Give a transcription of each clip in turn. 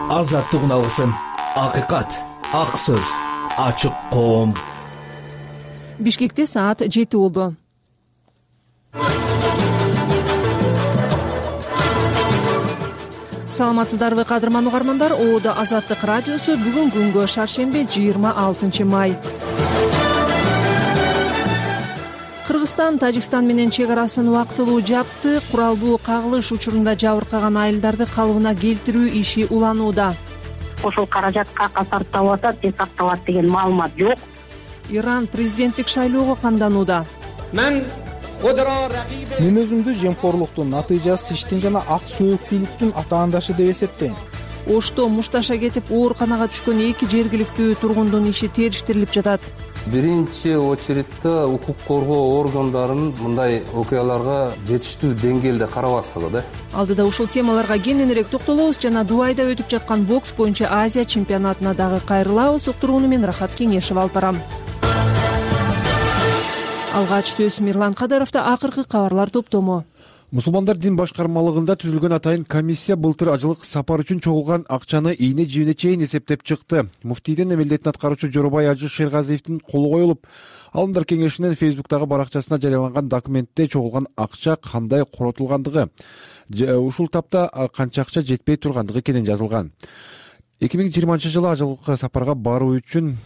азаттыгын алгысың. Акыйкат, ак сөз, ачык коом. Бишкекте саат 7 болду. Саламатсыздарбы кадырман угармандар, ООД Азаттык радиосу бүгүн күнгө шаршембе 26 май. Кыргызстан Тажикстан менен чек арасын убактылуу жапты. Куралдуу кагылыш учурунда жабыркаган айылдарды калыбына келтирүү иши уланууда. Ошол каражатка касартап атат, сакталат деген маалымат жок. Иран президенттик шайлоого канданууда. Мен өзүмдү жемкорлуктун натыйжасы иштин жана ак сөөктүүлүктүн атаандашы деп эсептейм. Ошто мушташа кетип ооруканага түшкөн 2 жергиликтүү тургундун иши териштирилип жатат. Биринчи очередте укук коргоо органдарынын мындай окуяларга жетиштүү деңгээлде карабастыгы да. Алдыда ушул темаларга кененирээк токтолобуз жана Дубайда өтүп жаткан бокс боюнча Азия чемпионатына дагы кайрылабыз. Уктурууну мен Рахат Кеңешев алып барам. Алгач сөз Мирлан Кадаровдо. Акыркы кабарлар топтому. Мусулмандар дин башкармалыгында түзүлгөн атайын комиссия былтыр ажылык сапар үчүн чогулган акчаны ийне жибине чейин эсептеп чыкты. Муфтийдин милдетин аткаруучу Жоробай Ажы Шергазиевдин колу коюлуп, Алымдар кеңешинин Фейсбуктагы баракчасына жарыяланган документте чогулган акча кандай коротулгандыгы, ушул тапта канча акча жетпей тургандыгы кенен жазылган. 2020-жылы ажылык сапарга баруу үчүн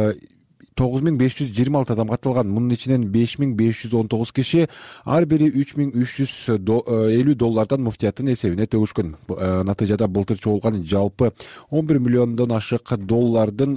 9526 адам катылган. Мунун ичинен 5519 киши ар бири $3350 муфтияттын эсебине төгүшкөн. Натыйжада былтыр чогулган жалпы 11 миллиондон ашык доллардын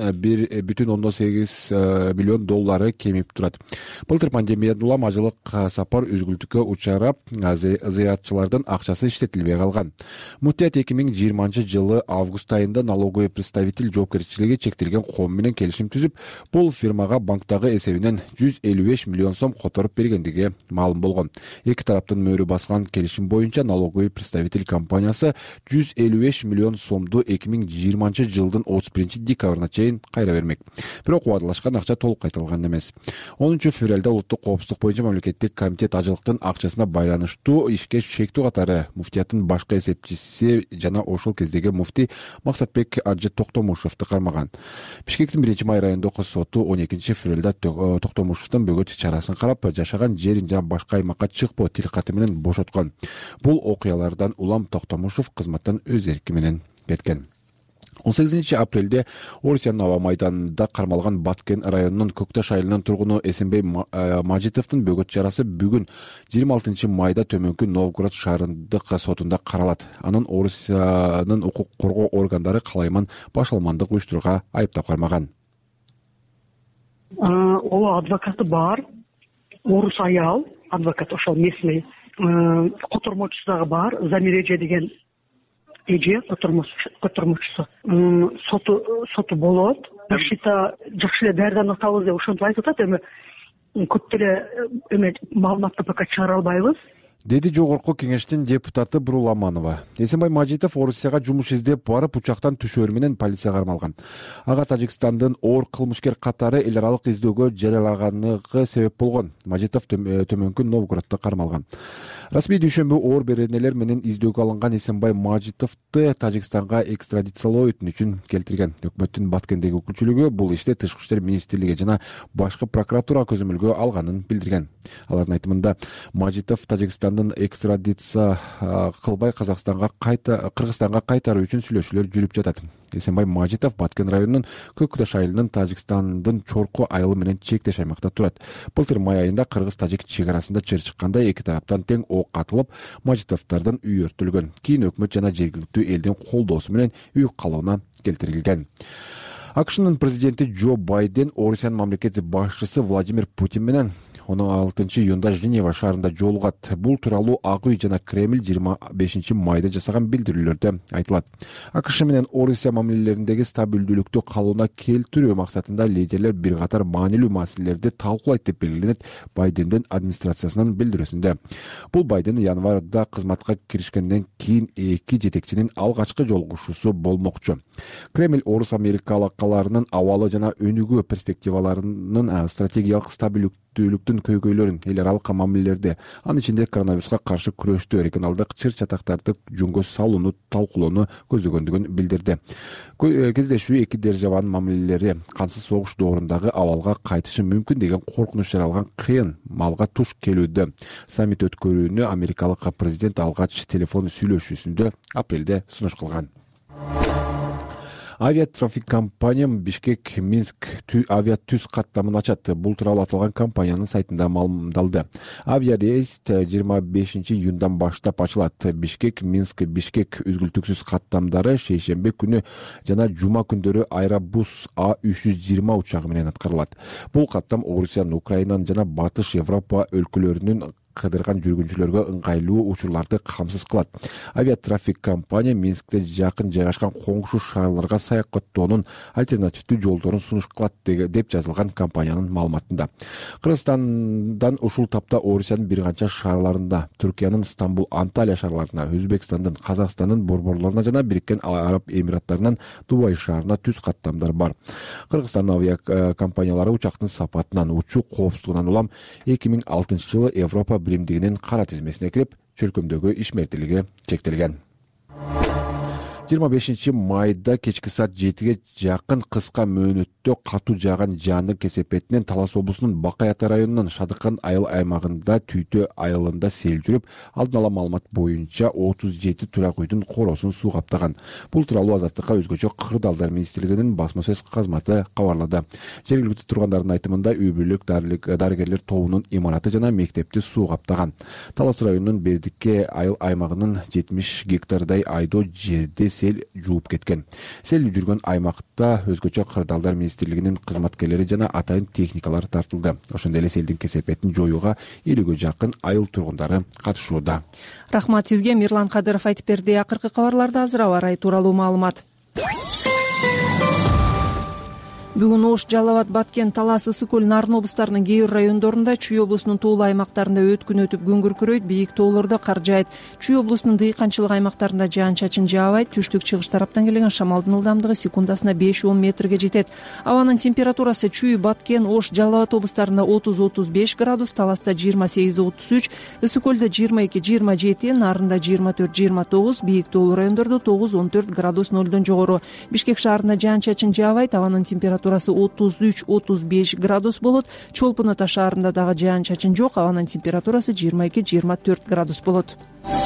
$1,8 миллион кемип турат. Былтыр пандемиядан улам ажылык сапар үзгүлтүккө учурап, зыяратчылардын акчасы иштетилбей калган. Муфтият 2020-жылы август айында налоговый представитель жоопкерчилиги чектелген коом менен келишим түзүп, бул фирмага банктагы эсебинен 155 миллион сом которуп бергендиги маалым болгон. Эки тараптын мөөрү баскан келишим боюнча налоговый представитель компаниясы 155 миллион сомду 2020-жылдын 31 декабрына чейин кайра бермек. Бирок убадалашкан акча толук кайтарылган эмес. 10 февралда улуттук коопсуздук боюнча мамлекеттик комитет ажылыктын акчасына байланыштуу ишке шектүү катары муфтияттын башкы эсепчиси жана ошол кездеги муфтий Максатбек Ажы Токтомушевди кармаган. Бишкектин 1-май райондук соту 12 февралда Токтомушевдун бөгөт чарасын карап, жашаган жерин жана башка аймакка чыкпоо тилкаты менен бошоткон. Бул окуялардан улам Токтомушев кызматтан өз эрки менен кеткен. 18 апрелде Орусиянын аба майданында кармалган Баткен районунун Көкташ айылынын тургуну Эсенбей Мажитовдун бөгөт чарасы бүгүн 26 майда Төмөнкү Новгород шаарындык сотунда каралат. Анын Орусиянын укук коргоо органдары калайман башалмандык уюштурууга айыптап кармаган. Ооба, адвокаты бар. Орус аял, адвокат ошол местный, котормочусу дагы бар. Замиреже деген эже котормочусу. Соту болот. Защита жакшы эле даярданып атабыз деп ошентип айтып атат. Эми көп деле маалыматты пока чыгара албайбыз, деди жогорку кеңештин депутаты Бурул Аманова. Эсенбай Мажитов Орусияга жумуш издеп барып учактан түшөөр менен полицияга кармалган. Ага Тажикстандын оор кылмышкер катары эл аралык издөөгө жарыялаганлыгы себеп болгон. Мажитов Төмөнкү Новгороддо кармалган. Расмий дүйшөмбү оор беренелер менен издөөгө алынган Эсенбай Мажитовду Тажикстанга экстрадициялоо өтүнүчүн келтирген. Өкмөттүн Баткендеги өкүлчүлүгү бул иште Тышкы иштер министрлиги жана башкы прокуратура көзөмөлгө алганын билдирген. Алардын айтымында Мажитов Тажикстандын экстрадиция кылбай Кыргызстанга кайтаруу үчүн сүйлөшүүлөр жүрүп жатат. Эсенбай Мажитов Баткен районунун Көкташ айылынын Тажикстандын Чорку айылы менен чектеш аймакта турат. Былтыр май айында Кыргыз-Тажик чек арасында чыр чыкканда эки тараптан тең ок атылып, Мажитовдордун үйү өртүлгөн. Кийин өкмөт жана жергиликтүү элдин колдоосу менен үй калыбына келтирилген. АКШнын президенти Джо Байден Орусиянын мамлекеттик башчысы Владимир Путин менен 16 июнда Женева шаарында жолугат. Бул тууралуу Ак үй жана Кремль 25 майда жасаган билдирүүлөрдө айтылат. АКШ менен Орусия мамилелериндеги стабилдүүлүктү калыбына келтирүү максатында лидерлер бир катар маанилүү маселелерди талкуулайт деп белгиленет Байдендин администрациясынын билдирүүсүндө. Бул Байден январда кызматка киришкенден кийин эки жетекчинин алгачкы жолугушуусу болмокчу. Кремль орус америкалыктарынын абалы жана өнүгүү перспективаларынын стратегиялык стабилдүүлүк иликтүүлүктүн көйгөйлөрүн, эл аралык мамилелерди, анын ичинде коронавируска каршы күрөштү, регионалдык чыр-чатактарды жөнгө салууну талкуулоону көздөгөндүгүн билдирди. Кездешүү эки державанын мамилелери кансыз согуш доорундагы абалга кайтышы мүмкүн деген коркунуч жаралган кыйын маалга туш келүүдө. Саммит өткөрүүнү америкалык президент алгач телефон сүйлөшүүсүндө апрелде сунуш кылган. Авиатрафик компания Бишкек-Минск авиатүз каттамын ачат. Бул тууралуу аталган компаниянын сайтында маалымдалды. Авиарейс 25 июндан баштап ачылат. Бишкек-Минск Бишкек үзгүлтүксүз каттамдары шейшембе күнү жана жума күндөрү Airbus A320 учагы менен аткарылат. Бул каттам Орусиянын, Украинанын жана Батыш Европа өлкөлөрүнүн кыдырган жүргүнчүлөргө ыңгайлуу учурларды камсыз кылат. Авиатрафик компания Минскте жакын жайгашкан коңшу шаарларга саякаттоонун альтернативдүү жолдорун сунуш кылат деп жазылган компаниянын маалыматында. Кыргызстандан ушул тапта Орусиянын бир канча шаарларында, Түркиянын Стамбул, Анталия шаарларына, Өзбекстандын, Казакстандын борборлоруна жана Бириккен Араб Эмираттарынын Дубай шаарына түз каттамдар бар. Кыргызстандын авиакомпаниялары учактын сапатынан, учуу коопсуздугунан улам 2006 жылы Европа биримдигинин кара тизмесине кирип, чөлкөмдөгү ишмердүүлүгү чектелген. 25 майда кечки саат 7-ге жакын кыска мөөнөттө катуу жааган жаандын кесепетинен Талас облусунун Бакай Ата районунун Шадыкан айыл аймагында Түйтө айылында сел жүрүп, алдын ала маалымат боюнча 37 турак үйдүн коросун суу каптаган. Бул тууралуу Азаттыкка өзгөчө Кырдаалдар министрлигинин басма сөз кызматы кабарлады. Жергиликтүү тургандардын айтымында үй бүлөлүк дарыгерлер тобунун имараты жана мектепти суу каптаган. Талас районунун Бердикке айыл аймагынын 70 гектардай айдоо жерди сел жууп кеткен. Сел жүргөн аймакта өзгөчө Кырдаалдар министрлигинин кызматкерлери жана атайын техникалар тартылды. Ошондой эле селдин кесепетин жоюуга 50ге жакын айыл тургундары катышууда. Рахмат сизге. Мирлан Кадыров айтып берди. Акыркы кабарларда азыр аба ырайы тууралуу маалымат. Бүгүн Ош, Жалал Абад, Баткен, Талас, Ысык көл, Нарын облустарынын кээ бир райондорунда, Чүй облусунун туулуу аймактарында өткүн өтүп күн күркүрөйт, бийик тоолордо кар жаайт. Чүй облусунун дыйканчылык аймактарында жаан-чачын жаабайт. Түштүк-чыгыш тараптан келген шамалдын ылдамдыгы секундасына 5-10 метрге жетет. Абанын температурасы Чүй, Баткен, Ош, Жалал Абад облустарында 30-35 градус, Таласта 28-33, Ысык көлдө 22-27, Нарында 24-29, бийик тоолуу райондордо 9-14 градус нөлдөн жогору. Бишкек шаарында жаан-чачын жаабайт. Абанын температурасы 33-35 градус болот. Чолпон Ата шаарында дагы жаан-чачын жок. Абанын температурасы 22-24 градус болот.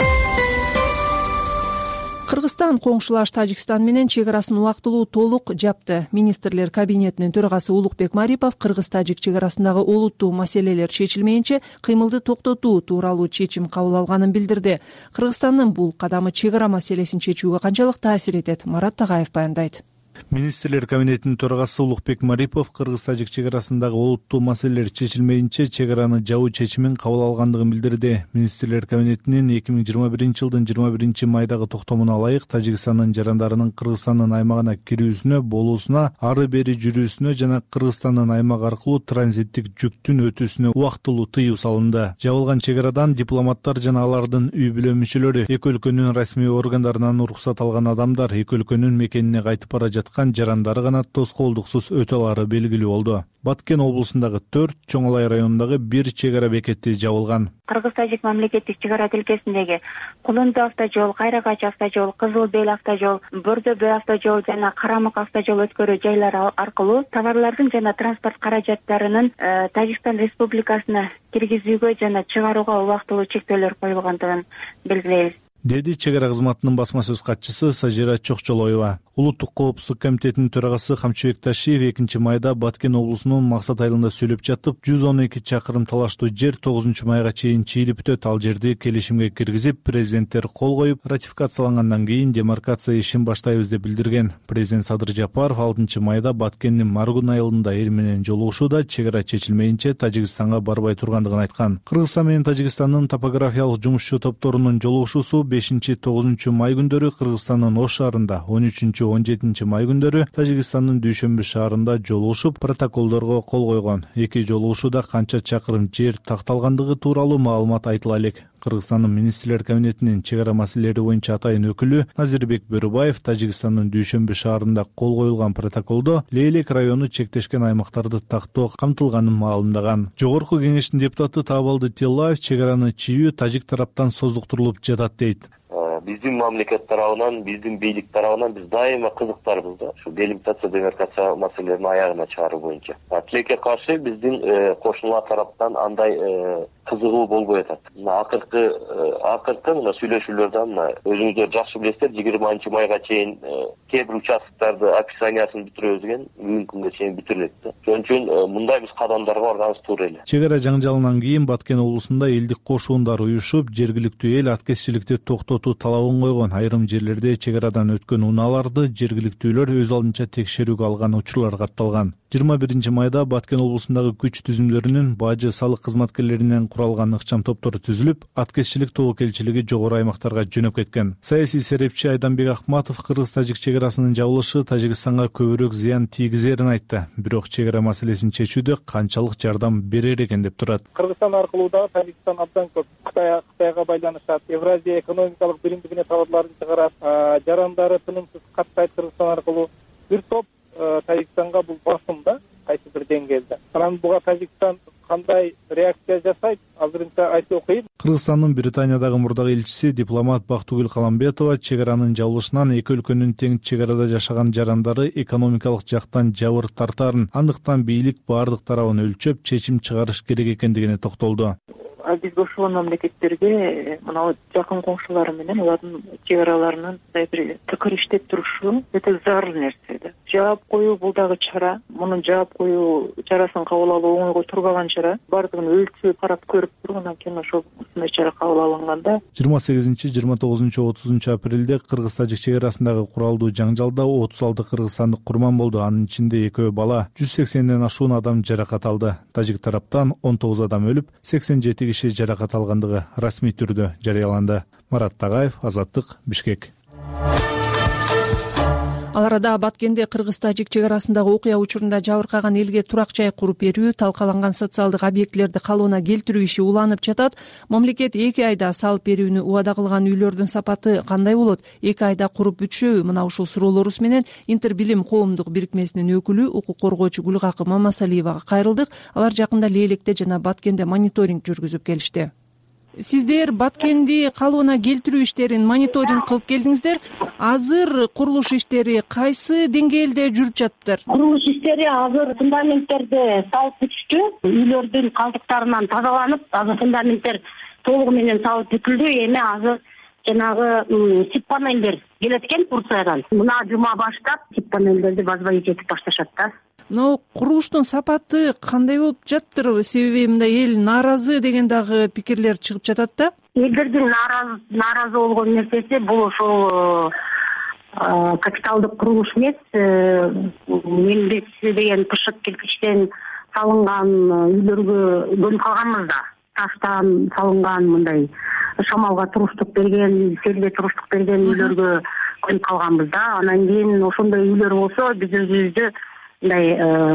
Кыргызстан коңшулаш Тажикстан менен чек арасын убактылуу толук жапты. Министрлер кабинетинин төрагасы Улукбек Марипов кыргыз-тажик чек арасындагы олуттуу маселелер чечилмейинче кыймылды токтотуу тууралуу чечим кабыл алганын билдирди. Кыргызстандын бул кадамы чек ара маселесин чечүүгө канчалык таасир этет? Марат Тагаев баяндайт. Министрлер кабинетинин төрагасы Улукбек Марипов кыргыз-тажик чек арасындагы олуттуу маселелер чечилмейинче чек араны жабуу чечимин кабыл алгандыгын билдирди. Министрлер кабинетинин 2021 жылдын 21 майдагы токтомуна ылайык Тажикстандын жарандарынын Кыргызстандын аймагына кирүүсүнө, болуусуна, ары бери жүрүүсүнө жана Кыргызстандын аймагы аркылуу транзиттик жүктүн өтүүсүнө убактылуу тыюу салынды. Жабылган чек арадан дипломаттар жана алардын үй бүлө мүчөлөрү, эки өлкөнүн расмий органдарынан уруксат алган адамдар, эки өлкөнүн мекенине кайтып бара жаткан жарандары гана тоскоолдуксуз өтө алары белгилүү болду. Баткен облусундагы 4, Чоңалай районундагы 1 чек ара бекети жабылган. Кыргыз-тажик мамлекеттик чек ара тилкесиндеги Кулунду автожол, Кайракач автожол, Кызыл Бел автожол, Бөрдө автожол жана Карамык автожол өткөрүү жайлары аркылуу товарлардын жана транспорт каражаттарынын Тажикстан Республикасына киргизүүгө жана чыгарууга убактылуу чектөөлөр коюлгандыгын белгилейбиз, деди чек ара кызматынын басма сөз катчысы Сажира Чокчолоева. Улуттук коопсуздук комитетинин төрагасы Камчыбек Ташиев 2 майда Баткен облусунун Максат айылында сүйлөп жатып, 112 чакырым талаштуу жер 9 майга чейин чийилип өтөт. Ал жерди келишимге киргизип, президенттер кол коюп, ратификациялангандан кийин демаркация ишин баштайбыз деп билдирген. Президент Садыр Жапаров 6 майда Баткендин Маргун айылында эл менен жолугушууда чек ара чечилмейинче Тажикстанга барбай тургандыгын айткан. Кыргызстан менен Тажикстандын топографиялык жумушчу топторунун жолугушуусу 5-9 май күндөрү Кыргызстандын Ош шаарында, 13-17 май күндөрү Тажикстандын Дүйшөмбү шаарында жолугушуп, протоколдорго кол койгон. Эки жолугушууда канча чакырым жер такталгандыгы тууралуу маалымат айтыла элек. Кыргызстандын министрлер кабинетинин чек ара маселелери боюнча атайын өкүлү Назирбек Бөрүбаев Тажикстандын Дүйшөмбү шаарында кол коюлган протоколдо Лейлек району чектешкен аймактарды тактоо камтылганын маалымдаган. Жогорку кеңештин депутаты Таабалды Тиллаев чек араны чийүү тажик тараптан создуктурулуп жатат дейт. Биздин мамлекет тарабынан, биздин бийлик тарабынан биз дайыма кызыктарбыз да ушу делимитация, демаркация маселелерин аягына чыгаруу боюнча. Тилекке каршы биздин кошуналар тараптан андай кызыгуу болбой атат. Акыркы мына сүйлөшүүлөрдө мына өзүңүздөр жакшы билесиздер, 20 майга чейин кээ бир участоктарды описаниясын бүтүрөбүз деген бүгүнкү күнгө чейин бүтүрүлөт да. Ошон үчүн мындай биз кадамдарга барганыбыз туура эле. Чек ара жаңжалынан кийин Баткен облусунда элдик кошуундар уюшуп, жергиликтүү эл аткезчиликти токтотуу талабын койгон. Айрым жерлерде чек арадан өткөн унааларды жергиликтүүлөр өз алдынча текшерүүгө алган учурлар катталган. 21 майда Баткен облусундагы күч түзүмдөрүнүн бажы салык кызматкерлеринен куралган ыкчам топтор түзүлүп, аткезчилик тобокелчилиги жогору аймактарга жөнөп кеткен. Саясий серепчи Айданбек Акматов кыргыз-тажик чек арасынын жабылышы Тажикстанга көбүрөөк зыян тийгизерин айтты. Бирок чек ара маселесин чечүүдө канчалык жардам берер экен деп турат. Кыргызстан аркылуу дагы Тажикстан абдан көп Кытайга байланышат. Евразия экономикалык биримдигине товарларын чыгарат. Жарандары тынымсыз каттайт Кыргызстан аркылуу. Бир топ Тажикстанга бул басым да, кайсы бир деңгээлде. Анан буга Тажикстан кандай реакция жасайт, азырынча айтуу кыйын. Кыргызстандын Британиядагы мурдагы элчиси дипломат Бактыгүл Каламбетова чек аранын жабылышынан эки өлкөнүн тең чек арада жашаган жарандары экономикалык жактан жабыр тартарын, андыктан бийлик баардык тарабын өлчөп чечим чыгарыш керек экендигине токтолду. Бизге ушул мамлекеттерге мына жакын коңшулары менен алардын чек араларынын мындай бир тыкыр иштеп турушу өтө зарыл нерсе да. Жаап коюу бул дагы чара. Мунун жаап коюу чарасын кабыл алуу оңойго турбаган чара. Бардыгын өлчөп карап көрүп туруп, анан кийин ошол ушундай чара кабыл алынганда 28, 29, 30 апрелде Кыргыз-Тажик чек арасындагы куралдуу жаңжалда 36 кыргызстандык курман болду. Анын ичинде 2 бала, 180ден ашуун адам жаракат алды. Тажик тараптан 19 адам өлүп, 87 киши жаракат алгандыгы расмий түрдө жарыяланды. Марат Тагаев, Азаттык, Бишкек. Ал арада Баткенде Кыргыз-Тажик чек арасындагы окуя учурунда жабыркаган элге турак жай куруп берүү, талкаланган социалдык объектилерди калыбына келтирүү иши уланып жатат. Мамлекет 2 айда салып берүүнү убада кылган үйлөрдүн сапаты кандай болот? 2 айда куруп бүтүшөбү? Мына ушул суроолорубуз менен Интербилим коомдук бирикмесинин өкүлү, укук коргоочу Гүлгакы Мамасалиевага кайрылдык. Алар жакында Лейлекте жана Баткенде мониторинг жүргүзүп келишти. Сиздер Баткенди калыбына келтирүү иштерин мониторинг кылып келдиңиздер. Азыр курулуш иштери кайсы деңгээлде жүрүп жатыптыр? Курулуш иштери азыр фундаменттерди салып бүтүштү. Үйлөрдүн калдыктарынан тазаланып, азыр фундаменттер толугу менен салып бүтүлдү. Эми азыр жанагы сип панелдер келет экен Турциядан. Мына жума баштап сип панелдерди базбай жетип башташат да. Но курулуштун сапаты кандай болуп жатыптыр? Себеби мындай эл нааразы деген дагы пикирлер чыгып жатат да. Элдердин нааразы болгон нерсеси бул ошол капиталдык курулуш эмес, мемлекет деген тышык кирпичтен салынган үйлөргө көнүп калганбыз да. Таштан салынган мындай шамалга туруштук берген, селге туруштук берген үйлөргө көнүп калганбыз да. Анан кийин ошондой үйлөр болсо биз өзүбүздү мындай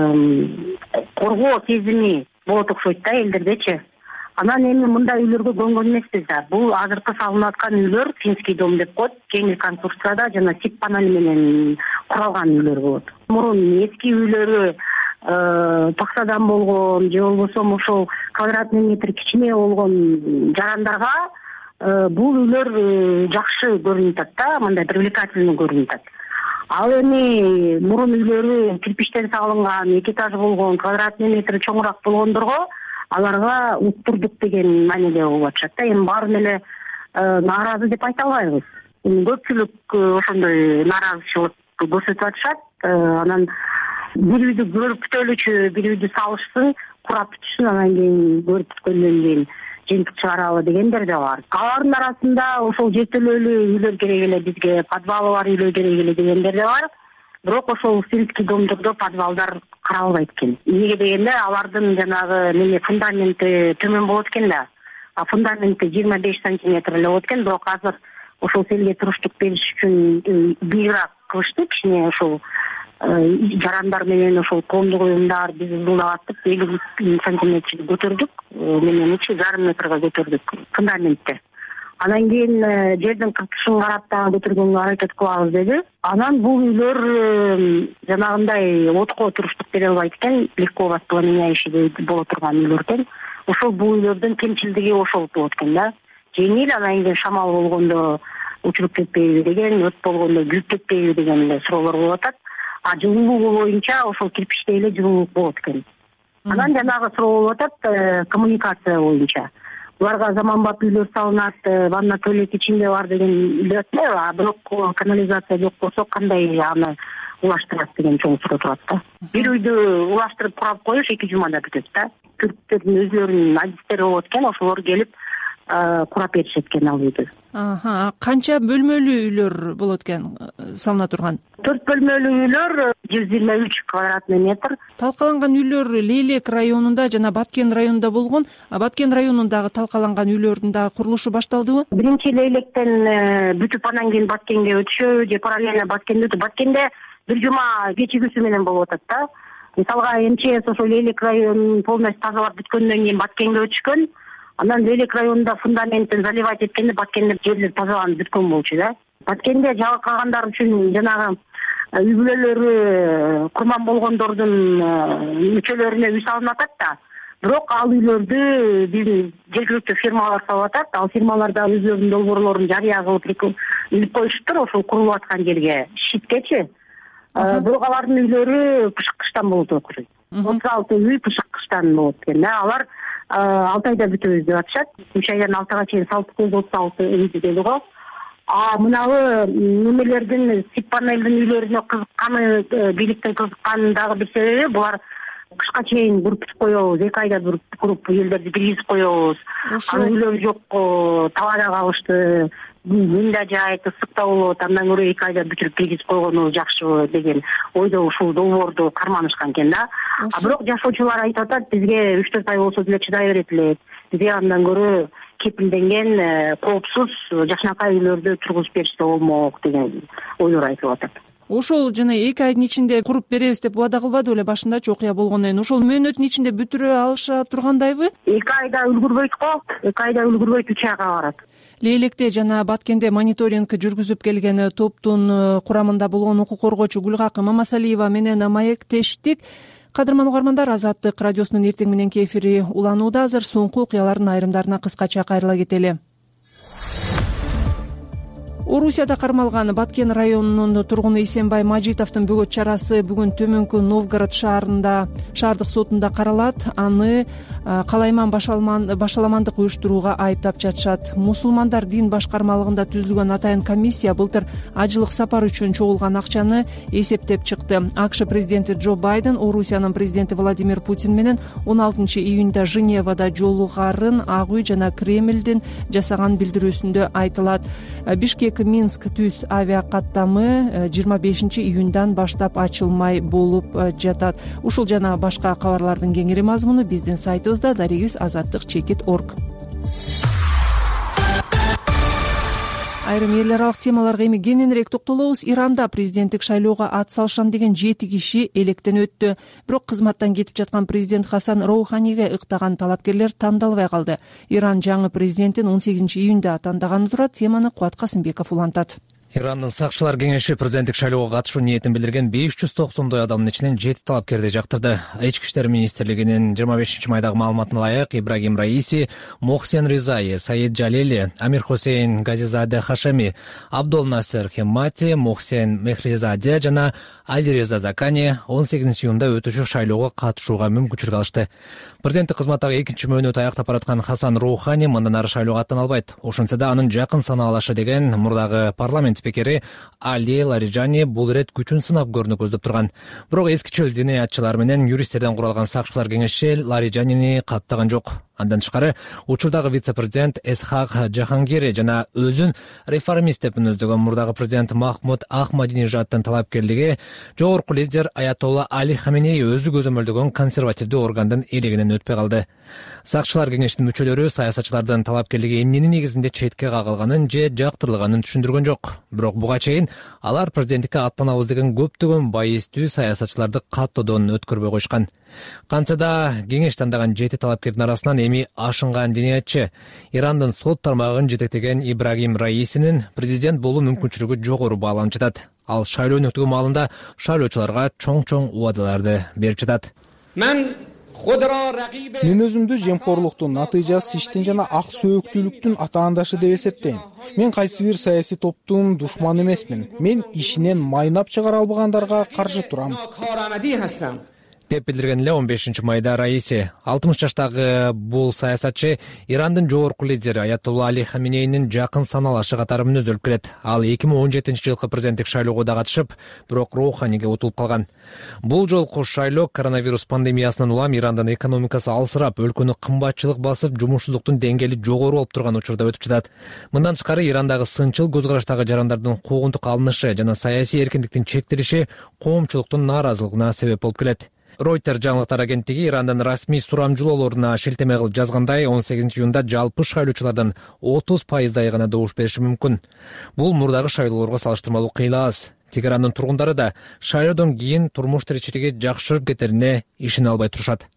коргоо сезими болот окшойт да элдердечи. Анан эми мындай үйлөргө көнгөн эмеспиз да. Бул азыркы салынып аткан үйлөр финский дом деп коет, жеңил конструкцияда жана сип панели менен куралган үйлөр болот. Мурун эски үйлөрү таксадан болгон же болбосо ошол квадратный метр кичине болгон жарандарга бул үйлөр жакшы көрүнүп атат да, мындай привлекательный көрүнүп атат. Ал эми мурун үйлөрү кирпичтен салынган, 2 этаж болгон, квадратный метр чоңураак болгондорго аларга уттурдук деген мааниле болуп атышат да. Эми баарын эле нааразы деп айта албайбыз. Эми көпчүлүк ошондой нааразычылык көрсөтүп атышат. Анан бир үйдү көрүп бүтөлүчү, бир үйдү салышсын, курап бүтүшсүн, анан кийин көрүп бүткөндөн кийин жыйынтык чыгаралы дегендер да бар. Алардын арасында ошол жертөлөлүү үйлөр керек эле бизге, подвалы бар үйлөр керек эле дегендер да бар. Бирок ошол финский домдордо подвалдар каралбайт экен. Эмнеге дегенде алардын жанагы фундаменти төмөн болот экен да. А фундаменти 25 сантиметр эле болот экен, бирок азыр ошол селге туруштук бериш үчүн бийиграак кылышты, кичине ошол жарандар менен ошол коомдук уюмдар биз ызылдап аттып 50 сантиметр көтөрдүк, менен 3,5 метрге көтөрдүк фундаментти. Анан кийин жердин кыртышын карап дагы көтөргөнгө аракет кылабыз деди. Анан бул үйлөр жанагындай отко туруштук бере албайт экен, легко воспламеняющий боло турган үйлөр экен. Ошол бул үйлөрдүн кемчилдиги ошол болот экен да. Жеңил, анан кийин шамал болгондо учуруп кетпейби деген, өрт болгондо күйүп кетпейби деген суроолор болуп атат. А жылуулугу боюнча ошол кирпичте эле жылуулук болот экен. Анан жанагы суроо болуп атат коммуникация боюнча. Буларга заманбап үйлөр салынат, ванна туалет ичинде бар деген билет, а бирок канализация жок болсо кандай аны улаштырат деген чоң суроо турат да. Бир үйдү улаштырып курап коюш 2 жумада бүтөт да. Түрктөрдүн өзлөрүнүн адистери болот экен, ошолор келип курап беришет экен ал үйдү. Канча бөлмөлүү үйлөр болот экен салына турган? 4 бөлмөлүү үйлөр 123 квадратный метр. Талкаланган үйлөр Лейлек районунда жана Баткен районунда болгон. Баткен районундагы талкаланган үйлөрдүн дагы курулушу башталдыбы? Биринчи Лейлектен бүтүп анан кийин Баткенге өтүшөбү же параллельно Баткенде өтүп. Баткенде бир жума кечигүүсү менен болуп атат да. Мисалга МЧС ошол Лейлек районун полностью тазалап бүткөндөн кийин Баткенге өтүшкөн. Анан Лейлек районунда фундаментин заливать эткенде Баткенде жерлер тазаланып бүткөн болчу да. Баткенде жалкагандар үчүн жанагы үй бүлөлөрү курман болгондордун мүчөлөрүнө үй салынып атат да. Бирок ал үйлөрдү биздин жергиликтүү фирмалар салып атат. Ал фирмалар да өзлөрүнүн долбоорлорун жарыя кылып илип коюшуптур ошол курулуп аткан жерге, шиткечи. Бирок алардын үйлөрү пышык кыштан болот экен. 36 үй пышык кыштан болот экен да. Алар 6 айда бүтөбүз деп атышат. 3 айдан 6га чейин салып 36 үй бүтөдү го. Мынабы немелердин сип панелдин үйлөрүнө кызыкканы, бийликтин кызыкканын дагы бир себеби булар кышка чейин бүрүптүп коебуз, 2 айда буруп үйлөрдү киргизип коебуз. Анын үйлөрү жок, талаада калышты, күн да жайт, ысык да болот, андан көрө 2 айда бүтүрүп киргизип койгону жакшы деген ойдо ушул долбоорду карманышкан экен да. Бирок жашоочулар айтып атат, бизге 3-4 ай болсо деле чыдай берет элек. Бизге андан көрө кепилденген, коопсуз жакшынакай үйлөрдү тургузуп беришсе болмок деген ойлор айтылып атат. Ошол жана 2 айдын ичинде куруп беребиз деп убада кылбады беле башындачы окуя болгондон кийин? Ошол мөөнөттүн ичинде бүтүрө алыша тургандайбы? 2 айда үлгүрбөйт го. 2 айда үлгүрбөйт, 3 айга барат. Лейлекте жана Баткенде мониторинг жүргүзүп келген топтун курамында болгон укук коргоочу Гүлгакы Мамасалиева менен маектештик. Кадырман угармандар, Азаттык радиосунун эртең мененки эфири уланууда. Азыр соңку окуялардын айрымдарына кыскача кайрыла кетели. Орусияда кармалган Баткен районунун тургуну Исенбай Мажитовдун бөгөт чарасы бүгүн Төмөнкү Новгород шаардык сотунда каралат. Аны калайман башаламандык уюштурууга айыптап жатышат. Мусулмандар дин башкармалыгында түзүлгөн атайын комиссия былтыр ажылык сапар үчүн чогулган акчаны эсептеп чыкты. АКШ президенти Джо Байден Орусиянын президенти Владимир Путин менен 16 июнда Женевада жолугарын Ак үй жана Кремлдин жасаган билдирүүсүндө айтылат. Бишкек-Минск түз авиакаттамы 25 июндан баштап ачылмай болуп жатат. Ушул жана башка кабарлардын кеңири мазмуну биздин сайтыбызда darigis.azattik.org. Айрым эл аралык темаларга эми кененирээк токтолобуз. Иранда президенттик шайлоого ат салышам деген 7 киши электен өттү. Бирок кызматтан кетип жаткан президент Хасан Роуханиге ыктаган талапкерлер тандалбай калды. Иран жаңы президентин 18 июнда тандаганы турат. Теманы Кубат Касымбеков улантат. Ирандын сакчылар кеңеши президенттик шайлоого катышуу ниетин билдирген 590 адамдын ичинен 7 талапкерди жактырды. Ички иштер министрлигинин 25 майдагы маалыматына ылайык Ибрагим Раиси, Мохсен Ризаи, Саид Джалели, Амир Хусейн Газизаде Хашеми, Абдул Насер Хеммати, Мохсен Мехризаде жана Алиреза Закани 18 июнда өтүшү шайлоого катышууга мүмкүнчүлүк алышты. Президенттик кызматтагы 2-чи мөөнөтү аяктап бараткан Хасан Роухани мындан ары шайлоого аттана албайт. Ошентсе да анын жакын санаалашы деген мурдагы парламент спикери Али Лариджани бул ирет күчүн сынап көрүүнү көздөп турган. Бирок эскичил диний атчылар менен юристтерден куралган сакчылар кеңеши Лариджанини каттаган жок. Андан тышкары учурдагы вице-президент Эсхак Жахангири жана өзүн реформист деп мүнөздөгөн мурдагы президент Махмуд Ахмадинежаддын талапкерлиги жогорку лидер Аятолла Али Хаменеи өзү көзөмөлдөгөн консервативдүү органдын элегинен өтпөй калды. Сакчылар кеңештин мүчөлөрү саясатчылардын талапкерлиги эмненин негизинде четке кагылганын же жактырылганын түшүндүргөн жок. Бирок буга чейин алар президенттикке аттанабыз деген көптөгөн байыстүү саясатчыларды каттоодон өткөрбөй коюшкан. Кантса да кеңеш тандаган 7 талапкердин арасынан эми ашынган диниятчы Ирандын сот тармагын жетектеген Ибрагим Раисинин президент болуу мүмкүнчүлүгү жогору бааланып жатат. Ал шайлоо өткөрүү маалында шайлоочуларга чоң убадаларды берип жатат. Мен өзүмдү жемкорлуктун, натыйжасыз иштин жана ак сөөктүүлүктүн атаандашы деп эсептейм. Мен кайсы бир саясий топтун душманы эмесмин. Мен ишинен майнап чыгара албагандарга каршы турам. деп билдирген эле 15 майда Раиси. 60 жаштагы бул саясатчы Ирандын жогорку лидери Аятолла Али Хаменейнин жакын саналашы катары мүнөздөлүп келет. Ал 2017-жылкы президенттик шайлоого да катышып, бирок Роуханиге утулуп калган. Бул жолку шайлоо коронавирус пандемиясынан улам Ирандын экономикасы алсырап, өлкөнү кымбатчылык басып, жумушсуздуктун деңгээли жогору болуп турган учурда өтүп жатат. Мындан тышкары Ирандагы сынчыл көз караштагы жарандардын куугунтук алынышы жана саясий эркиндиктин чектелиши коомчулуктун нааразылыгына себеп болуп келет. Reuters жаңылыктар агенттиги Ирандын расмий сурамжылоолоруна шилтеме кылып жазгандай, 18 июнда жалпы шайлоочулардын 30%дай гана добуш бериши мүмкүн. Бул мурдагы шайлоолорго салыштырмалуу кыйла аз. Тегерандын тургундары да шайлоодон кийин турмуш тиричилиги жакшырып кетерине ишене албай турушат.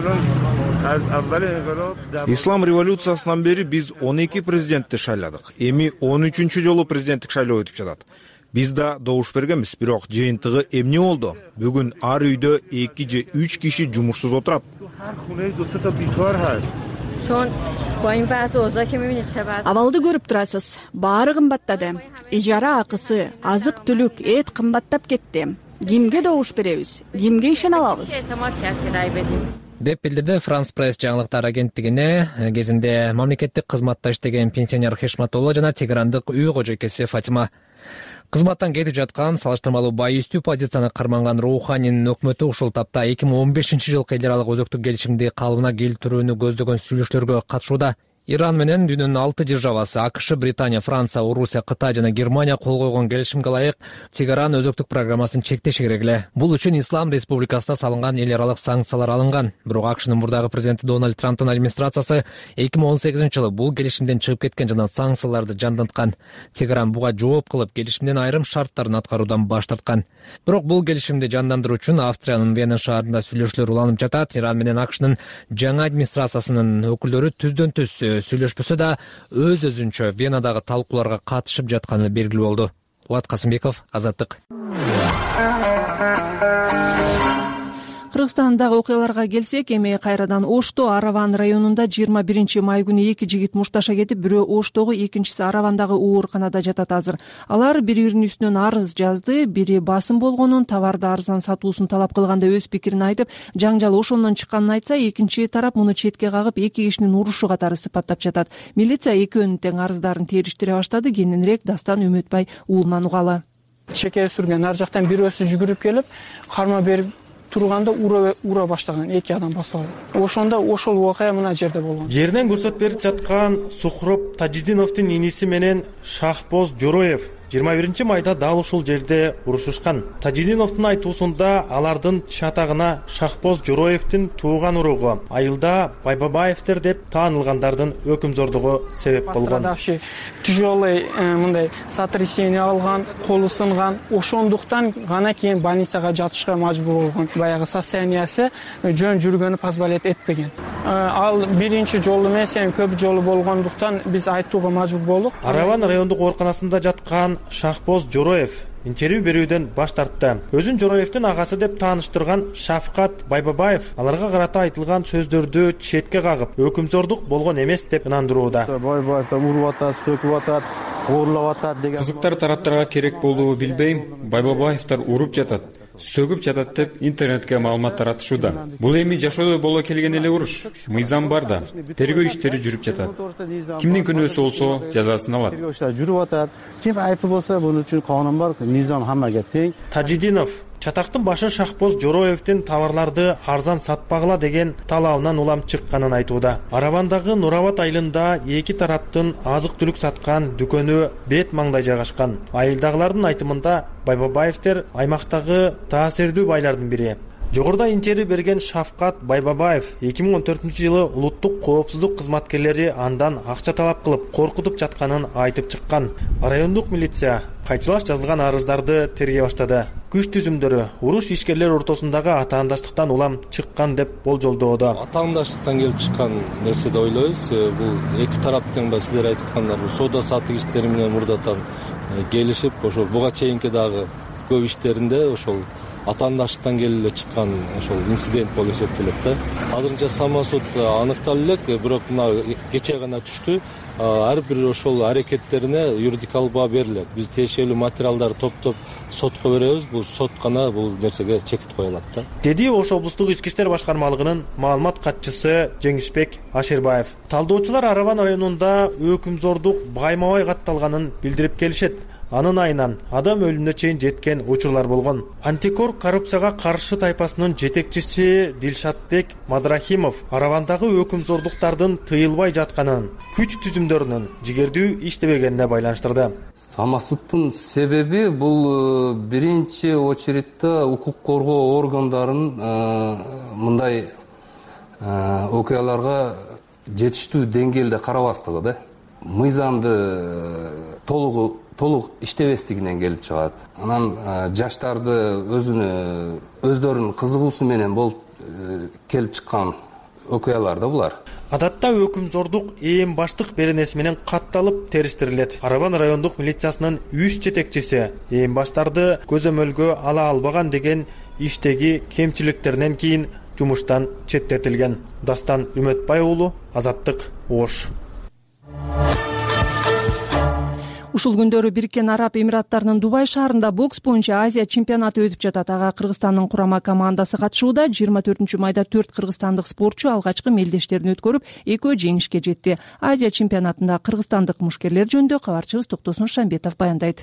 Ислам революциясынан бери биз 12 президентти шайладык. Эми 13-чү жолу президенттик шайлоо өтүп жатат. Биз да добуш бергенбиз, бирок жыйынтыгы эмне болду? Бүгүн ар үйдө 2 же 3 киши жумушсуз отурат. Абалды көрүп турасыз. Баары кымбаттады. Ижара акысы, азык түлүк, эт кымбаттап кетти. Кимге добуш беребиз? Кимге ишене алабыз? деп билдирди Франс пресс жаңылыктар агенттигине кезинде мамлекеттик кызматта иштеген пенсионер Хешматолла жана тегерандык үй кожойкеси Фатима. Кызматтан кетип жаткан, салыштырмалуу байыстуу позицияны карманган Роуханинин өкмөтү ушул тапта 2015-жылкы эл аралык өзөктүк келишимди калыбына келтирүүнү көздөгөн сүйлөшүүлөргө катышууда. Иран менен дүйнөнүн 6 державасы АКШ, Британия, Франция, Орусия, Кытай жана Германия кол койгон келишимге ылайык Тегеран өзөктүк программасын чектеши керек эле. Бул үчүн Ислам Республикасына салынган эл аралык санкциялар алынган. Бирок АКШнын мурдагы президенти Дональд Трамптын администрациясы 2018-жылы бул келишимден чыгып кеткен жана санкцияларды жанданткан. Тегеран буга жооп кылып келишимдин айрым шарттарын аткаруудан баш тарткан. Бирок бул келишимди жандандыруу үчүн Австриянын Вена шаарында сүйлөшүүлөр уланып жатат. Иран менен АКШнын жаңы администрациясынын өкүлдөрү түздөн түз сүйлөшпөсө да өз-өзүнчө Венадагы талкууларга катышып жатканы белгилүү болду. Кубат Касымбеков, Азаттык. Кыргызстандагы окуяларга келсек, эми кайрадан Ошто Араван районунда 21 май күнү 2 жигит мушташа кетип, бирөө Оштогу, экинчиси Аравандагы ооруканада жатат азыр. Алар бири-биринин үстүнөн арыз жазды, бири басым болгонун, товарды арзан сатуусун талап кылганда өз пикирин айтып, жаңжал ошондон чыкканын айтса, экинчи тарап муну четке кагып, 2 кишинин урушу катары сыпаттап жатат. Милиция экөөнүн тең арыздарын териштире баштады. Кененирээк Дастан Үмүтбай уулунан угалы. Чеке сүргөн ар жактан бирөөсү жүгүрүп келип, карма берип турганда ура баштаган 2 адам басып алды. Ошондо ошол окуя мына жерде болгон. Жерден көрсөтүп берип жаткан Сухроп Тажидиновдун иниси менен Шахбоз Жороев 21 майда дал ушул жерде урушушкан. Тажидиновдун айтуусунда алардын чатагына Шахбоз Жороевдин тууган уругу айылда Байбабаевдер деп таанылгандардын өкүмзордугу себеп болгон. Тяжелый мындай сотрясение алган, колу сынган, ошондуктан гана кийин больницага жатышка мажбур болгон. Баягы состояниясы жөн жүргөнү позволять этпеген. Ал биринчи жолу эмес, көп жолу болгондуктан биз айтууга мажбур болдук. Араван райондук ооруканасында жаткан Шахбоз Жороев интервью берүүдөн баш тартты. Өзүн Жороевдин агасы деп тааныштырган Шафкат Байбабаев аларга карата айтылган сөздөрдү четке кагып, өкүмзордук болгон эмес деп ынандырууда. Байбаев уруп атат, сөкүп атат, оорлоп атат деген. Кызыктар тараптарга керек болуу билбейм. Байбабаевдер уруп жатат, сөгүп жатат деп интернетке маалымат таратышууда. Бул эми жашоодо боло келген эле уруш. Мыйзам бар да, тергөө иштери жүрүп жатат. Кимдин күнөөсү болсо жазасын алат. Жүрүп атат. Ким айыпты болсо бунун үчүн канун бар, мыйзам хаммага тең. Тажидинов чатактын башы Шахбоз Жороевдин товарларды арзан сатпагыла деген талабынан улам чыкканын айтууда. Аравандагы Нурабад айылында эки тараптын азык-түлүк саткан дүкөнү бет маңдай жайгашкан. Айылдагылардын айтымында Байбабаевдер аймактагы таасирдүү байлардын бири. Жогоруда интервью берген Шавкат Байбабаев 2014-жылы улуттук коопсуздук кызматкерлери андан акча талап кылып, коркутуп жатканын айтып чыккан. Райондук милиция кайчылаш жазылган арыздарды тергей баштады. Күч түзүмдөрү уруш ишкерлер ортосундагы атаандаштыктан улам чыккан деп болжолдоодо. Атаандаштыктан келип чыккан нерсе деп ойлойбуз. Бул эки тараптын сиздер айткандар соода сатык иштери менен мурдатан келишип, ошол буга чейинки дагы көп иштеринде ошол атаандаштыктан келип эле чыккан ошол инцидент болуп эсептелет да. Азырынча самосуд аныкталып элек, бирок мына кечээ гана түштү. Ар бир ошол аракеттерине юридикалык баа берилет. Биз тиешелүү материалдарды топтоп сотко беребиз. Бул сот гана бул нерсеге чекит коюлат да. Деди Ош облустук ички иштер башкармалыгынын маалымат катчысы Жеңишбек Аширбаев. Талдоочулар Араван районунда өкүмзордук байма-бай катталганын билдирип келишет. Анын айынан адам өлүмүнө чейин жеткен учурлар болгон. Антикор коррупцияга каршы тайпасынын жетекчиси Дилшатбек Мадрахимов Аравандагы өкүмзордуктардын тыйылбай жатканын, күч түзүмдөрүнүн жигердүү иштебегенине байланыштырды. Самосудтун себеби бул биринчи очередде укук коргоо органдарын мындай окуяларга жетиштүү деңгээлде карабастыгы да. Мыйзамды толук иштебестигинен келип чыгат. Анан жаштарды өздөрүнүн кызыгуусу менен болуп келип чыккан окуялар да булар. Адатта өкүмзордук ээн баштык беренеси менен катталып териштирилет. Араван райондук милициясынын 3 жетекчиси ээн баштарды көзөмөлгө ала албаган деген иштеги кемчиликтеринен кийин жумуштан четтетилген. Дастан Үмөтбай уулу, Азаттык, Ош. Ушул күндөрү Бириккен Араб Эмираттарынын Дубай шаарында бокс боюнча Азия чемпионаты өтүп жатат. Ага Кыргызстандын курама командасы катышууда. 24-майда 4 кыргызстандык спортчу алгачкы мелдештерин өткөрүп, экөө жеңишке жетти. Азия чемпионатында кыргызстандык мушкерлер жөнүндө кабарчыбыз Токтосун Шамбетов баяндайт.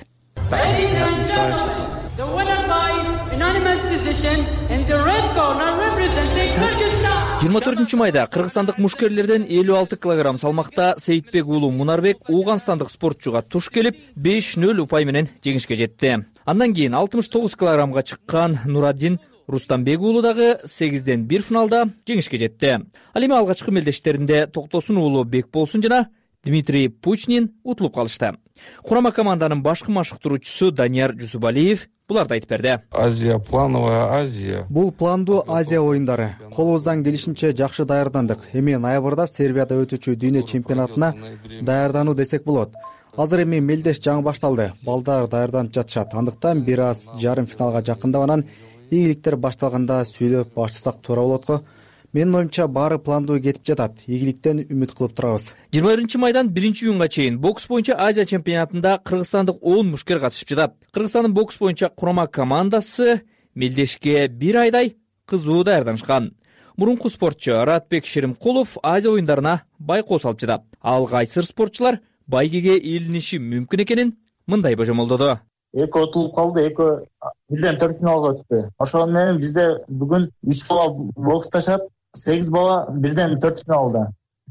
24-майда кыргызстандык мушкерлерден 56 килограмм салмакта Сейитбек уулу Мунарбек ууганстандык спортчуга туш келип 5-0 упай менен жеңишке жетти. Андан кийин 69 килограммга чыккан Нураддин Рустамбек уулу дагы 8-1 финалда жеңишке жетти. Ал эми алгачкы мелдештеринде Токтосун уулу Бекболсун жана Дмитрий Пучнин утулуп калышты. Курама команданын башкы машыктыруучусу Данияр Жусубалиев буларды айтып берди. Азия, плановая Азия. Бул пландуу Азия оюндары. Колубуздан келишинче жакшы даярдандык. Эми ноябрда Сербияда өтүүчү дүйнө чемпионатына даярдануу десек болот. Азыр эми мелдеш жаңы башталды. Балдар даярданып жатышат. Андыктан бир аз жарым финалга жакындап анан ийгиликтер башталганда сүйлөп баштасак туура болот го. Менин оюмча баары пландуу кетип жатат. Ийгиликтен үмүт кылып турабыз. 20-майдан 1-июнга чейин бокс боюнча Азия чемпионатында кыргызстандык 10 мушкер катышып жатат. Кыргызстандын бокс боюнча курама командасы мелдешке бир айдай кызуу даярданышкан. Мурунку спортчу Ратбек Шеримкулов Азия оюндарына байкоо салып жатат. Ал кайсыр спортчулар байгеге ээлиниши мүмкүн экенин мындай божомолдоду. Экөө утулуп калды, экөө бирден 4 финалга өттү. Ошол менен бизде бүгүн 3 бала боксташат, 8 бала бирден 4 финалда.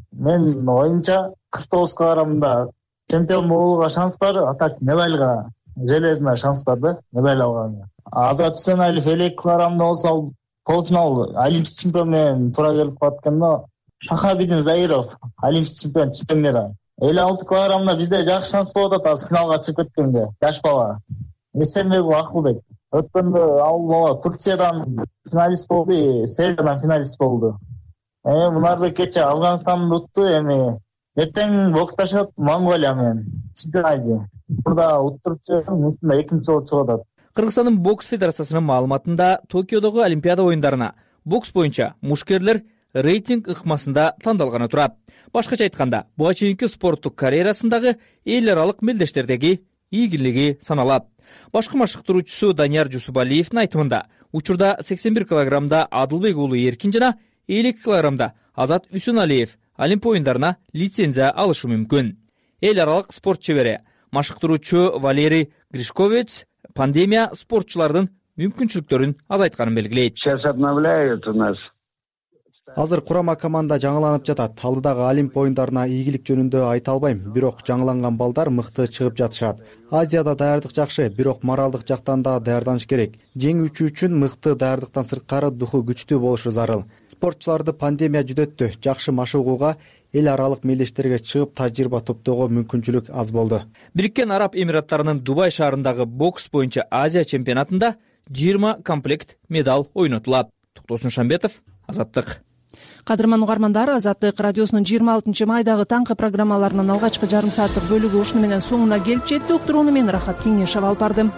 Мен оюмча 49 килограммда чемпион болууга шанс бар, а так медальга железный шанс бар да, медаль алганга. Азат Үсеналиев 50 килограммда болсо полуфинал олимпийский чемпион менен туура келип калат экен да. Шахабидин Заиров олимпийский чемпион мира. 56 килограммда бизде жакшы шанс болуп атат азыр финалга чыгып кеткенге. Жаш бала. Эсенбек Акылбек. Өткөндө ал бала Турциядан финалист болду, Сербиядан финалист болду. Мунарбек кече Афганистанды утту, эми эртең боксташат Монголия менен чемпион Азия. Мурда уттурчу, мусунда экинчи болуп чыгып атат. Кыргызстандын бокс федерациясынын маалыматында Токиодогу Олимпиада оюндарына бокс боюнча мушкерлер рейтинг ыкмасында тандалганы турат. Башкача айтканда, буга чейинки спорттук карьерасындагы эл аралык мелдештердеги ийгилиги саналат. Башкы машыктыруучусу Данияр Жусубалиевдин айтымында, учурда 81 килограммда Адылбек уулу Эркин жана 52 килограммда Азат Үсеналиев Олимп оюндарына лицензия алышы мүмкүн. Эл аралык спорт чебери машыктыруучу Валерий Гришковец пандемия спортчулардын мүмкүнчүлүктөрүн азайтканын белгилейт. Сейчас обновляют у нас. Азыр курама команда жаңыланып жатат. Алдыдагы Олимп оюндарына ийгилик жөнүндө айта албайм, бирок жаңыланган балдар мыкты чыгып жатышат. Азияда даярдык жакшы, бирок моралдык жактан да даярданыш керек. Жеңүүчү үчүн мыкты даярдыктан сырткары духу күчтүү болушу зарыл. Спортчуларды пандемия жүдөттү. Жакшы машыгууга, эл аралык мелдештерге чыгып тажрыйба топтоого мүмкүнчүлүк аз болду. Бириккен Араб Эмираттарынын Дубай шаарындагы бокс боюнча Азия чемпионатында 20 комплект медаль ойнотулат. Токтосун Шамбетов, Азаттык. Кадырман угармандар, Азаттык радиосунун 26 майдагы таңкы программаларынын алгачкы жарым сааттык бөлүгү ушуну менен соңуна келип жетти. Уктурууну мен Рахат Кеңешова алып бардым.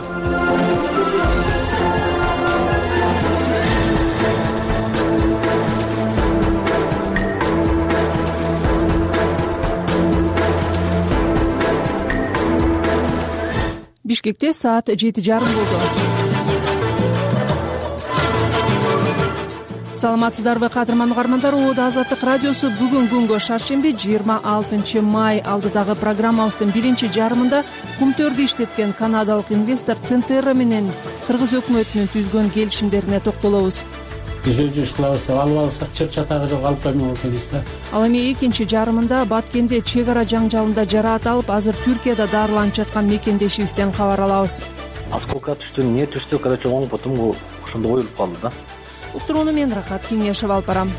Бишкекте саат 7:30 болду. Саламатсыздарбы кадырман угармандар, Ода Азаттык радиосу бүгүн күнгө шаршемби 26 май алдыдагы программабыздын биринчи жарымында кумтөрдү иштеткен канадалык инвестор Центерра менен Кыргыз өкмөтүнүн түзгөн келишимдерине токтолобуз. Биз өзү иш кылабыз деп алып алсак чыр чатагы жок алып коймок экенбиз да. Ал эми экинчи жарымында Баткенде чек ара жаңжалында жараат алып, азыр Түркияда дарыланып жаткан мекендешибизден кабар алабыз. Осколка түштү, эмне түштү, короче, оң потом ошондо оюлуп калды да. Уктурууну мен Рахат Кеңешова алып барам.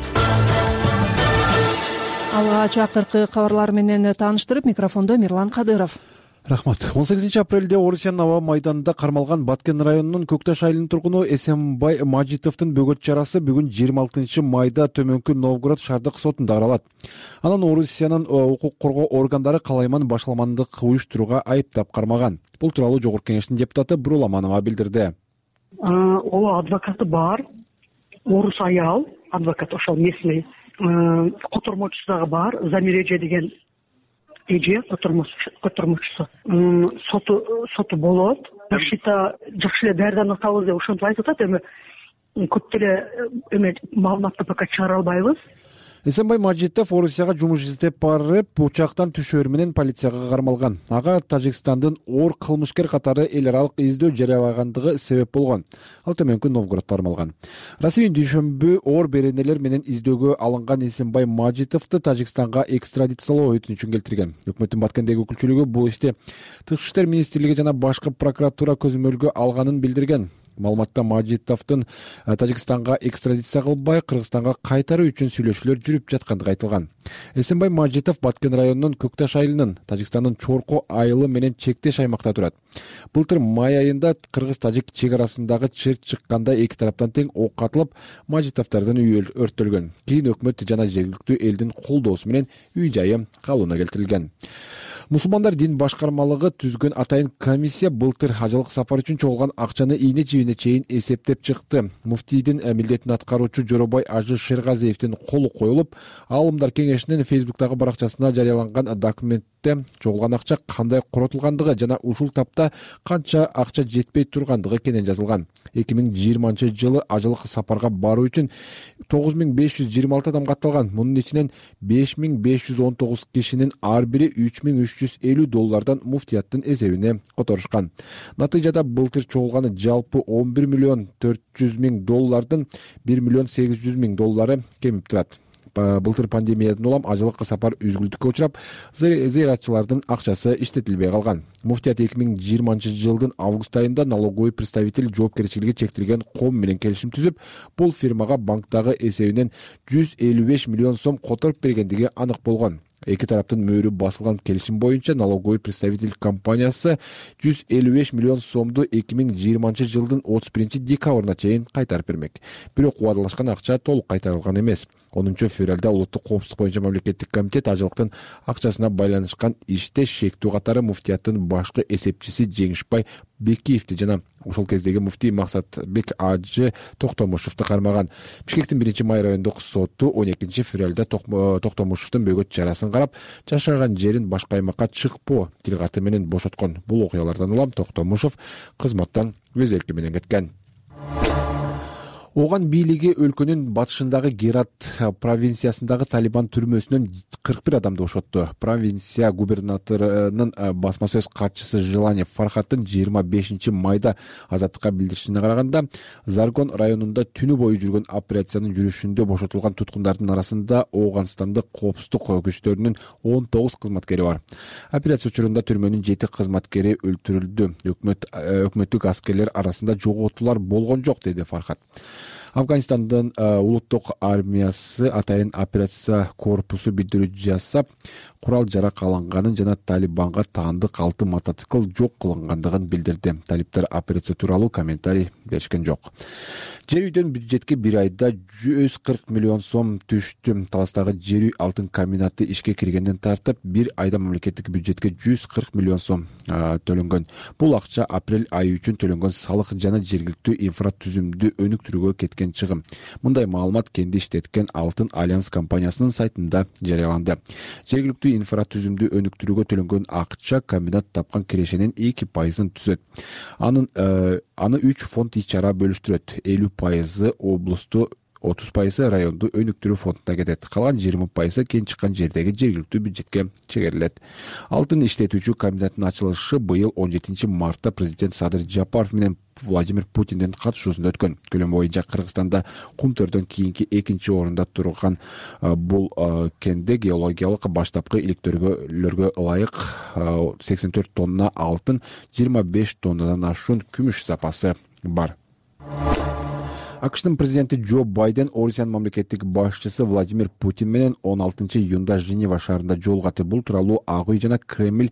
Алгач акыркы кабарлар менен тааныштырып, микрофондо Мирлан Кадыров. Рахмат. 18 апрелде Орусиянын аба майданында кармалган Баткен районунун Көкташ айылынын тургуну Эсенбай Мажитовдун бөгөт чарасы бүгүн 26 майда Төмөнкү Новгород шаардык сотунда каралат. Анан Орусиянын укук коргоо органдары калайман башаламандык уюштурууга айыптап кармаган. Бул тууралуу Жогорку Кеңештин депутаты Буруламанова билдирди. Ооба, адвокаты бар. Орус аял, адвокат ошол местный, котормочусу дагы бар, Замиреже деген эже котормочусу. Соту болот. Защита жакшы эле даярданып атабыз деп ошентип айтып атат. Эми көп деле маалыматты пока чыгара албайбыз. Эсенбай Мажитов Орусияга жумуш издеп барып, учактан түшөөр менен полицияга кармалган. Ага Тажикстандын оор кылмышкер катары эл аралык издөө жарыялагандыгы себеп болгон. Ал Төмөнкү Новгороддо кармалган. Расмий дүйшөмбү оор беренелер менен издөөгө алынган Эсенбай Мажитовду Тажикстанга экстрадициялоо өтүнүчүн келтирген. Өкмөттүн Баткендеги өкүлчүлүгү бул ишти Тышкы иштер министрлиги жана башкы прокуратура көзөмөлгө алганын билдирген. Маалыматта Мажитовдун Тажикстанга экстрадиция кылбай, Кыргызстанга кайтаруу үчүн сүйлөшүүлөр жүрүп жаткандыгы айтылган. Эсенбай Мажитов Баткен районунун Көкташ айылынын Тажикстандын Чорко айылы менен чектеш аймакта турат. Былтыр май айында Кыргыз-Тажик чек арасындагы чыр чыкканда эки тараптан тең ок атылып, Мажитовдордун үйү өрттөлгөн. Кийин өкмөт жана жергиликтүү элдин колдоосу менен үй жайы калыбына келтирилген. Мусулмандар дин башкармалыгы түзгөн атайын комиссия былтыр ажылык сапар үчүн чогулган акчаны ийне жибине чейин эсептеп чыкты. Муфтийдин милдетин аткаруучу Жоробай Ажы Шергазиевдин колу коюлуп, Аалымдар кеңешинин Фейсбуктагы баракчасына жарыяланган документте чогулган акча кандай коротулгандыгы жана ушул тапта канча акча жетпей тургандыгы кенен жазылган. 2020 жылы ажылык сапарга баруу үчүн 9526 адам катталган. Мунун ичинен 5519 кишинин ар бири $3350 муфтияттын эсебине которушкан. Натыйжада былтыр чогулганы жалпы $11,400,000 $1,800,000 кемип турат. Былтыр пандемиядан улам ажылык сапар үзгүлтүккө учурап, зыяратчылардын акчасы иштетилбей калган. Муфтият 2020 жылдын август айында налоговый представитель жоопкерчилиги чектелген ком менен келишим түзүп, бул фирмага банктагы эсебинен 155 миллион сом которуп бергендиги анык болгон. Эки тараптын мөөрү басылган келишим боюнча налоговый представитель компаниясы 155 миллион сомду 2020 жылдын 31 декабрына чейин кайтарып бермек. Бирок убадалашкан акча толук кайтарылган эмес. 10 февралда улуттук коопсуздук боюнча мамлекеттик комитет ажылыктын акчасына байланышкан иште шектүү катары муфтияттын башкы эсепчиси Жеңишбай Бекиевди жана ошол кездеги муфтий Максатбек Ажы Токтомушевду кармаган. Бишкектин 1 май райондук соту 12 февралда Токтомушевдун бөгөт чарасын карап, жашаган жерин башка аймакка чыкпоо тилгаты менен бошоткон. Бул окуялардан улам Токтомушев кызматтан өз эрки менен кеткен. Ооган бийлиги өлкөнүн батышындагы Герат провинциясындагы Талибан түрмөсүнөн 41 адамды бошотту. Провинция губернаторунун басма сөз катчысы Желание Фархаттын 25 майда азаттыкка билдиришине караганда, Заргон районунда түнү бою жүргөн операциянын жүрүшүндө бошотулган туткундардын арасында Ооганстандык коопсуздук күчтөрүнүн 19 кызматкери бар. Операция учурунда түрмөнүн 7 кызматкери өлтүрүлдү. Өкмөттүк аскерлер арасында жоготуулар болгон жок, деди Фархат. Афганистандын улуттук армиясы атайын операция корпусу билдирүү жасап, курал жарак алынганын жана Талибанга таандык 6 мотоцикл жок кылынгандыгын билдирди. Талиптер операция тууралуу комментарий беришкен жок. Жер үйдөн бюджетке бир айда 140 миллион сом түштү. Таластагы жер үй алтын комбинаты ишке киргенден тартып, бир айда мамлекеттик бюджетке 140 миллион сом төлөнгөн. Бул акча апрель айы үчүн төлөнгөн салык жана жергиликтүү инфратүзүмдү өнүктүрүүгө кеткен чыгым. Мындай маалымат кенди иштеткен Алтын Альянс компаниясынын сайтында жарыяланды. Жергиликтүү инфратүзүмдү өнүктүрүүгө төлөнгөн акча комбинат тапкан кирешенин 2% түзөт. Аны 3 фонд ич-чара бөлүштүрөт. 50% облусту, 30% районду өнүктүрүү фондуна кетет. Калган 20% кен чыккан жердеги жергиликтүү бюджетке чегерилет. Алтын иштетүүчү комбинаттын ачылышы быйыл 17 мартта президент Садыр Жапаров менен Владимир Путиндин катышуусунда өткөн. Көлөм боюнча Кыргызстанда кум төрдөн кийинки 2-чи орунда турган бул кенде геологиялык баштапкы иликтөөлөргө ылайык 84 тонна алтын, 25 тоннадан ашуун күмүш запасы бар. АКШтын президенти Джо Байден Орусиянын мамлекеттик башчысы Владимир Путин менен 16 июнда Женева шаарында жолугаты. Бул тууралуу Ак үй жана Кремль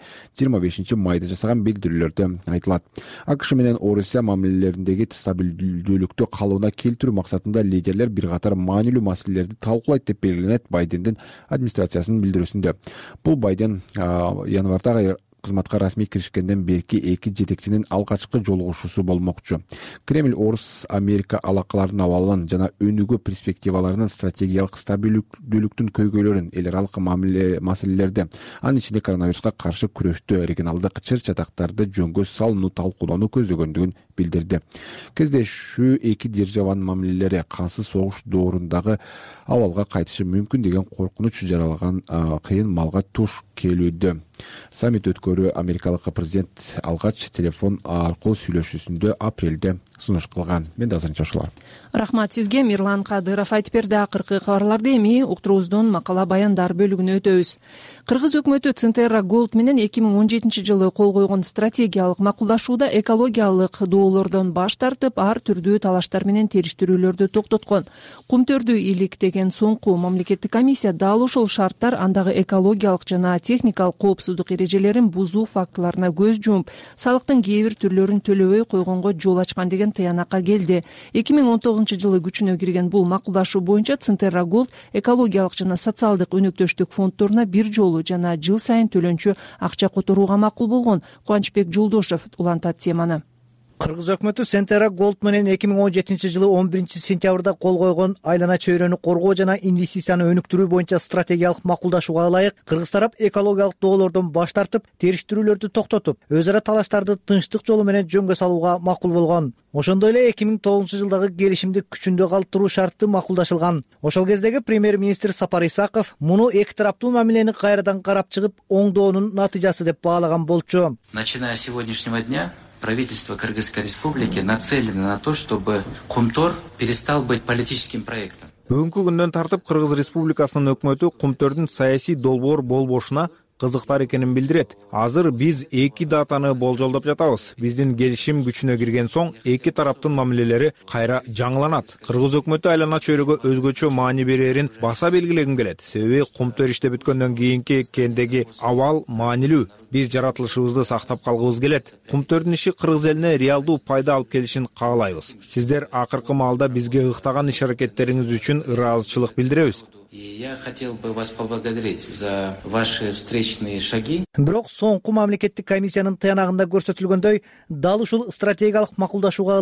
25 майда жасаган билдирүүлөрдө айтылат. АКШ менен Орусия мамилелериндеги стабилдүүлүктү калыбына келтирүү максатында лидерлер бир катар маанилүү маселелерди талкуулайт деп белгиленет Байдендин администрациясынын билдирүүсүндө. Бул Байден январда кызматка расмий киришкенден берки эки жетекчинин алгачкы жолугушуусу болмокчу. Кремль Орус-Америка алакаларынын абалын жана өнүгүү перспективаларынын стратегиялык стабилдүүлүктүн көйгөйлөрүн, эл аралык маселелерди, анын ичинде коронавируска каршы күрөштө регионалдык чыр-чатактарды жөнгө салууну талкуулоону көздөгөндүгүн билдирди. Кездешүү эки державанын мамилелери кансыз согуш доорундагы абалга кайтышы мүмкүн деген коркунуч жаралаган кыйын малга туш келүүдө. Саммит өткөрүү америкалык президент алгач телефон аркылуу сүйлөшүүсүндө апрелде сунуш кылган. Мен да азырынча ушулар. Рахмат сизге, Мирлан Кадыров. Айтып берди акыркы кабарларды. Эми уктуруубуздун макала баяндар бөлүгүнө өтөбүз. Кыргыз өкмөтү Центерра Голд менен 2017 жылы кол койгон стратегиялык макулдашууда экологиялык доолордон баш тартып, ар түрдүү талаштар менен териштирүүлөрдү токтоткон. Кумтөрдү иликтеген соңку мамлекеттик комиссия дал ушул шарттар андагы экологиялык жана техникалык коопсуздук эрежелерин бузуу фактыларына көз жумуп, салыктын кээ бир түрлөрүн төлөбөй койгонго жол ачкан деген тыянакка келди. 2019 жылы күчүнө кирген бул макулдашуу боюнча Центерра Голд экологиялык жана социалдык өнөктөштүк фонддоруна бир жолу жана жыл сайын төлөнчү акча которууга макул болгон. Кубанычбек Жолдошев улантат теманы. Кыргыз өкмөтү Центерра Голд менен 2017 жылы 11 сентябрда кол койгон айлана чөйрөнү коргоо жана инвестицияны өнүктүрүү боюнча стратегиялык макулдашууга ылайык кыргыз тарап экологиялык доолордон баш тартып, териштирүүлөрдү токтотуп, өз ара талаштарды тынчтык жолу менен жөнгө салууга макул болгон. Ошондой эле 2009 жылдагы келишимди күчүндө калтыруу шарты макулдашылган. Ошол кездеги премьер-министр Сапар Исаков муну эки тараптуу мамилени кайрадан карап чыгып, оңдоонун натыйжасы деп баалаган болчу. Начиная с сегодняшнего дня правительство Кыргызской республики нацелено на то, чтобы Кумтор перестал быть политическим проектом. Бүгүнкү күндөн тартып Кыргыз республикасынын өкмөтү Кумтөрдүн саясий долбоор болбошуна кызыктар экенин билдирет. Азыр биз эки датаны болжолдоп жатабыз. Биздин келишим күчүнө кирген соң эки тараптын мамилелери кайра жаңыланат. Кыргыз өкмөтү айлана чөйрөгө өзгөчө маани берерин баса белгилегим келет. Себеби Кумтөр иштеп бүткөндөн кийинки кендеги абал маанилүү. Биз жаратылышыбызды сактап калгыбыз келет. Кумтөрдүн иши Кыргыз элине реалдуу пайда алып келишин каалайбыз. Сиздер акыркы маалда бизге ыктаган иш-аракеттериңиз үчүн ыраазычылык билдиребиз. Я хотел бы вас поблагодарить за ваши встречные шаги. Бирок соңку мамлекеттик комиссиянын тыянагында көрсөтүлгөндөй, дал ушул стратегиялык макулдашууга ылайык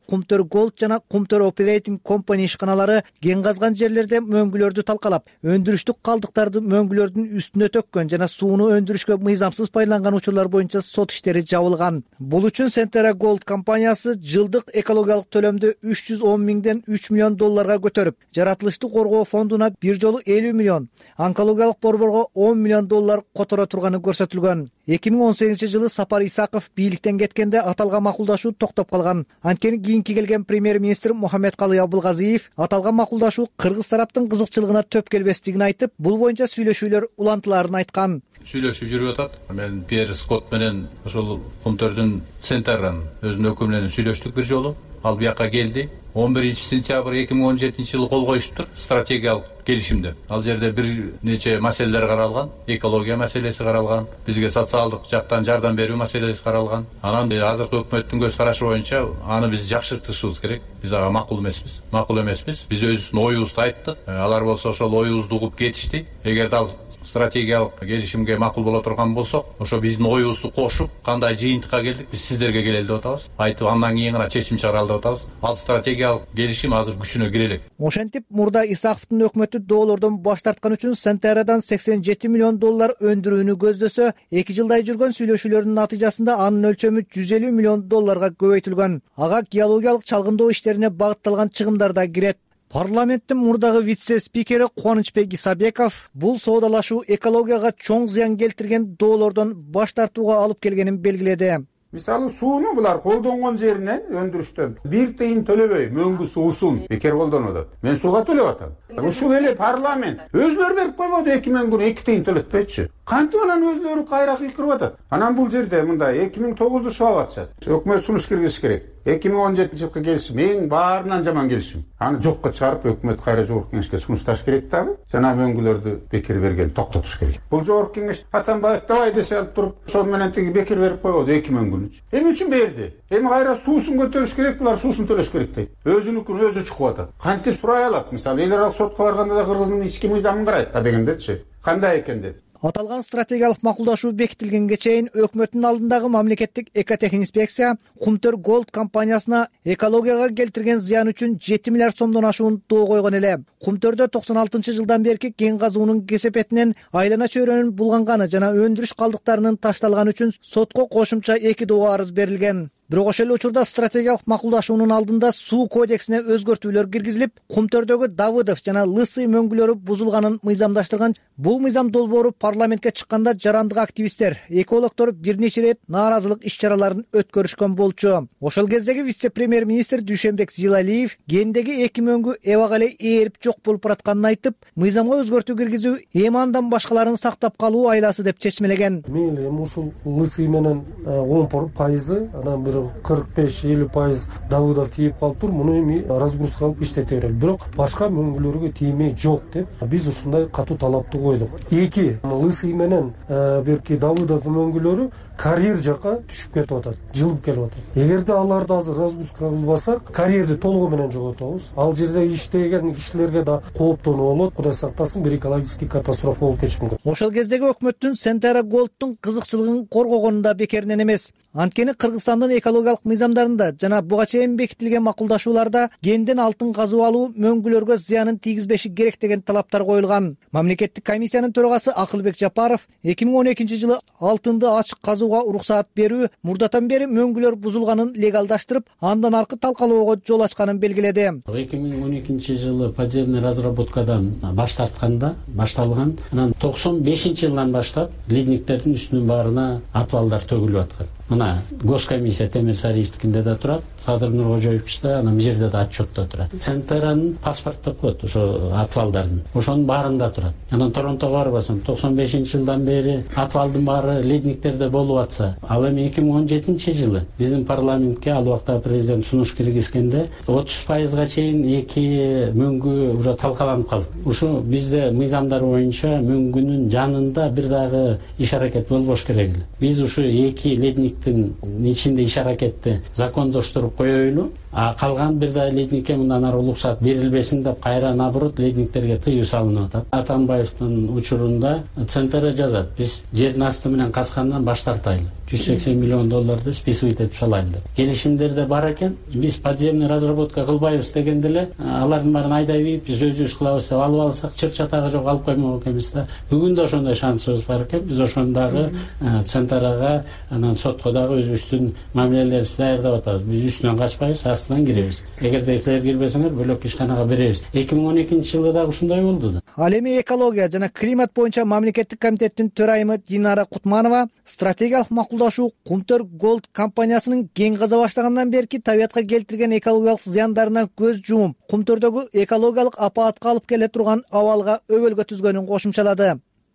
Кумтөр Голд жана Кумтөр Operating Company ишканалары кен казган жерлерде мөңгүлөрдү талкалап, өндүрүштүк калдыктарды мөңгүлөрдүн үстүнө төккөн жана сууну өндүрүшкө мыйзамсыз пайдаланган учурлар боюнча сот иштери жабылган. Бул үчүн Centera Gold компаниясы жылдык экологиялык төлөмдү 310 миңден 3 миллион долларга көтөрүп, жаратылышты коргоо фондуна бир жолу 50 миллион, онкологиялык борборго 10 миллион доллар которо турганы көрсөтүлгөн. 2018-жылы Сапар Исаков бийликтен кеткенде аталган макулдашуу токтоп калган. Анткени кийинки келген премьер-министр Мухаммедкалый Абылгазиев аталган макулдашуу кыргыз тараптын кызыкчылыгына төп келбестигин айтып, бул боюнча сүйлөшүүлөр улантыларын айткан. Сүйлөшүү жүрүп атат. Мен Пьер Скотт менен ошол Кумтөрдүн Центерран өзүнүн өкүлү менен сүйлөштүк бир жолу. Ал бияка келди. 11 сентябрь 2017 жылы кол коюштур стратегиялык келишимде. Ал жерде бир нече маселелер каралган, экология маселеси каралган, бизге социалдык жактан жардам берүү маселеси каралган. Анан азыркы өкмөттүн көз карашы боюнча аны биз жакшыртышыбыз керек. Биз ага макул эмеспиз. Биз өзүбүздүн оюбузду айттык. Алар болсо ошол оюбузду угуп кетишти. Эгерде ал стратегиялык келишимге макул боло турган болсок, ошо биздин оюбузду кошуп, кандай жыйынтыкка келдик, биз сиздерге келели деп атабыз. Айтып, андан кийин гана чечим чыгаралы деп атабыз. Ал стратегиялык келишим азыр күчүнө кире элек. Ошентип, мурда Исаковдун өкмөтү доолордон баш тарткан үчүн Centeraдан 87 миллион доллар өндүрүүнү көздөсө, 2 жылдай жүргөн сүйлөшүүлөрдүн натыйжасында анын өлчөмү 150 миллион долларга көбөйтүлгөн. Ага геологиялык чалгындоо иштерине багытталган чыгымдар да кирет. Парламенттин мурдагы вице-спикери Кубанычбек Исабеков бул соодалашуу экологияга чоң зыян келтирген доолордон баш тартууга алып келгенин белгиледи. Мисалы сууну булар колдонгон жеринен өндүрүштөн бир тыйын төлөбөй мөңгү суусун бекер колдонуп атат. Мен сууга төлөп атам. Ушул эле парламент өзлөрү берип койбоду 2 мөңгүнү 2 тыйын төлөтпөйчү. Кантип анан өзлөрү кайра кыйкырып атат. Анан бул жерде мындай 2009-ду шабап атышат. Өкмөт сунуш киргизиш керек. 2017 жылкы келишим эң баарынан жаман келишим. Аны жокко чыгарып өкмөт кайра жогорку кеңешке сунушташ керек дагы. Жана мөңгүлөрдү бекер берген токтотуш керек. Бул жогорку кеңеш Атамбаев давай десе алып туруп, ошол менен тиги бекер берип койбоду 2 мөңгүнү. Эмне үчүн берди? Эми кайра суусун көтөрүш керек, булар суусун төлөш керек дейт. Өзүнүкүн өзү чукуп атат. Кантип сурай алат? Мисалы эл аралык сотко барганда да кыргыздын ички мыйзамын карайт дегендечи. Кандай экен деп. Аталган стратегиялык макулдашуу бекитилгенге чейин өкмөттүн алдындагы мамлекеттик экотехинспекция Кумтөр Голд компаниясына экологияга келтирген зыян үчүн 7 миллиард сомдон ашуун доо койгон эле. Кумтөрдө 96-жылдан берки кен казуунун кесепетинен айлана чөйрөнүн булганганы жана өндүрүш калдыктарынын ташталганы үчүн сотко кошумча 2 доо арыз берилген. Бирок ошол эле учурда стратегиялык макулдашуунун алдында суу кодексине өзгөртүүлөр киргизилип, Кумтөрдөгү Давыдов жана Лысый мөңгүлөрү бузулганын мыйзамдаштырган. Бул мыйзам долбоору парламентке чыкканда жарандык активисттер, экологдор бир нече рет нааразылык иш-чараларын өткөрүшкөн болчу. Ошол кездеги вице-премьер-министр Дүйшөнбек Зилалиев кендеги 2 мөңгү эбак эле ээрип жок болуп баратканын айтып, мыйзамга өзгөртүү киргизүү эми андан башкаларын сактап калуу айласы деп чечмелеген. Мейли ушул Лысый менен 10%, анан бир 45-50% Давыдов тийип калыптыр. Муну эми разгрузка кылып иштете берели. Бирок башка мөңгүлөргө тиймей жок деп биз ушундай катуу талапты койдук. 2 Лысый менен берки Давыдов мөңгүлөрү карьер жака түшүп кетип атат, жылып келип атат. Эгерде аларды азыр разгрузка кылбасак, карьерди толугу менен жоготобуз. Ал жерде иштеген кишилерге да кооптонуу болот. Кудай сактасын, бир экологический катастрофа болуп кетиши мүмкүн. Ошол кездеги өкмөттүн Centera Gold'тун кызыкчылыгын коргогонунда бекеринен эмес. Анткени Кыргызстандын экологиялык мыйзамдарында жана буга чейин бекитилген макулдашууларда кенден алтын казып алуу мөңгүлөргө зыянын тийгизбеши керек деген талаптар коюлган. Мамлекеттик комиссиянын төрагасы Акылбек Жапаров 2012-жылы алтынды ачык казууга уруксаат берүү мурдатан бери мөңгүлөр бузулганын легалдаштырып, андан аркы талкалоого жол ачканын белгиледи. 2012-жылы подземный разработкадан баш тартканда башталган, анан 95-жылдан баштап ледниктердин үстүнүн баарына атвалдар төгүлүп аткан. Мына госкомиссия Темир Сариевдикинде да турат, Садыр Нуркожоевичте, анан бул жерде да отчетто турат. Центеранын паспорт деп коет ошо атвалдардын. Ошонун баарында турат. Анан Торонтого барбасам 95-жылдан бери атвалдын баары ледниктерде болуп атса, ал эми 2017-жылы биздин парламентке ал убакта президент сунуш киргизгенде 30%га чейин 2 мөңгү уже талкаланып калды. Ушу бизде мыйзамдар боюнча мөңгүнүн жанында бир дагы иш аракет болбош керек эле. Биз ушу 2 ледник ледниктин ичинде иш аракетти закондоштуруп коелу, а калган бир да ледникке мындан ары уруксат берилбесин деп кайра наоборот ледниктерге тыюу салынып атат. Атамбаевдин учурунда Центр жазат, биз жердин асты менен казгандан баш тартайлы, $180 миллион списывать этип салайлы деп. Келишимдерде бар экен, биз подземный разработка кылбайбыз дегенде эле алардын баарын айдай бейип биз өзүбүз кылабыз деп алып алсак чыр чатагы жок алып коймок экенбиз да. Бүгүн да ошондой шансыбыз бар экен. Биз ошондогу Центрга, анан сотко дагы өзүбүздүн мамилелерибизди даярдап атабыз. Биз үстүнөн качпайбыз, астынан киребиз. Эгерде силер кирбесеңер, бөлөк ишканага беребиз. 2012-жылы дагы ушундай болду да. Ал эми экология жана климат боюнча мамлекеттик комитеттин төрайымы Динара Кутманова стратегиялык макулдашуу Кумтөр Голд компаниясынын кен каза баштагандан берки табиятка келтирген экологиялык зыяндарына көз жумуп, Кумтөрдөгү экологиялык апаатка алып келе турган абалга өбөлгө түзгөнүн кошумчалады.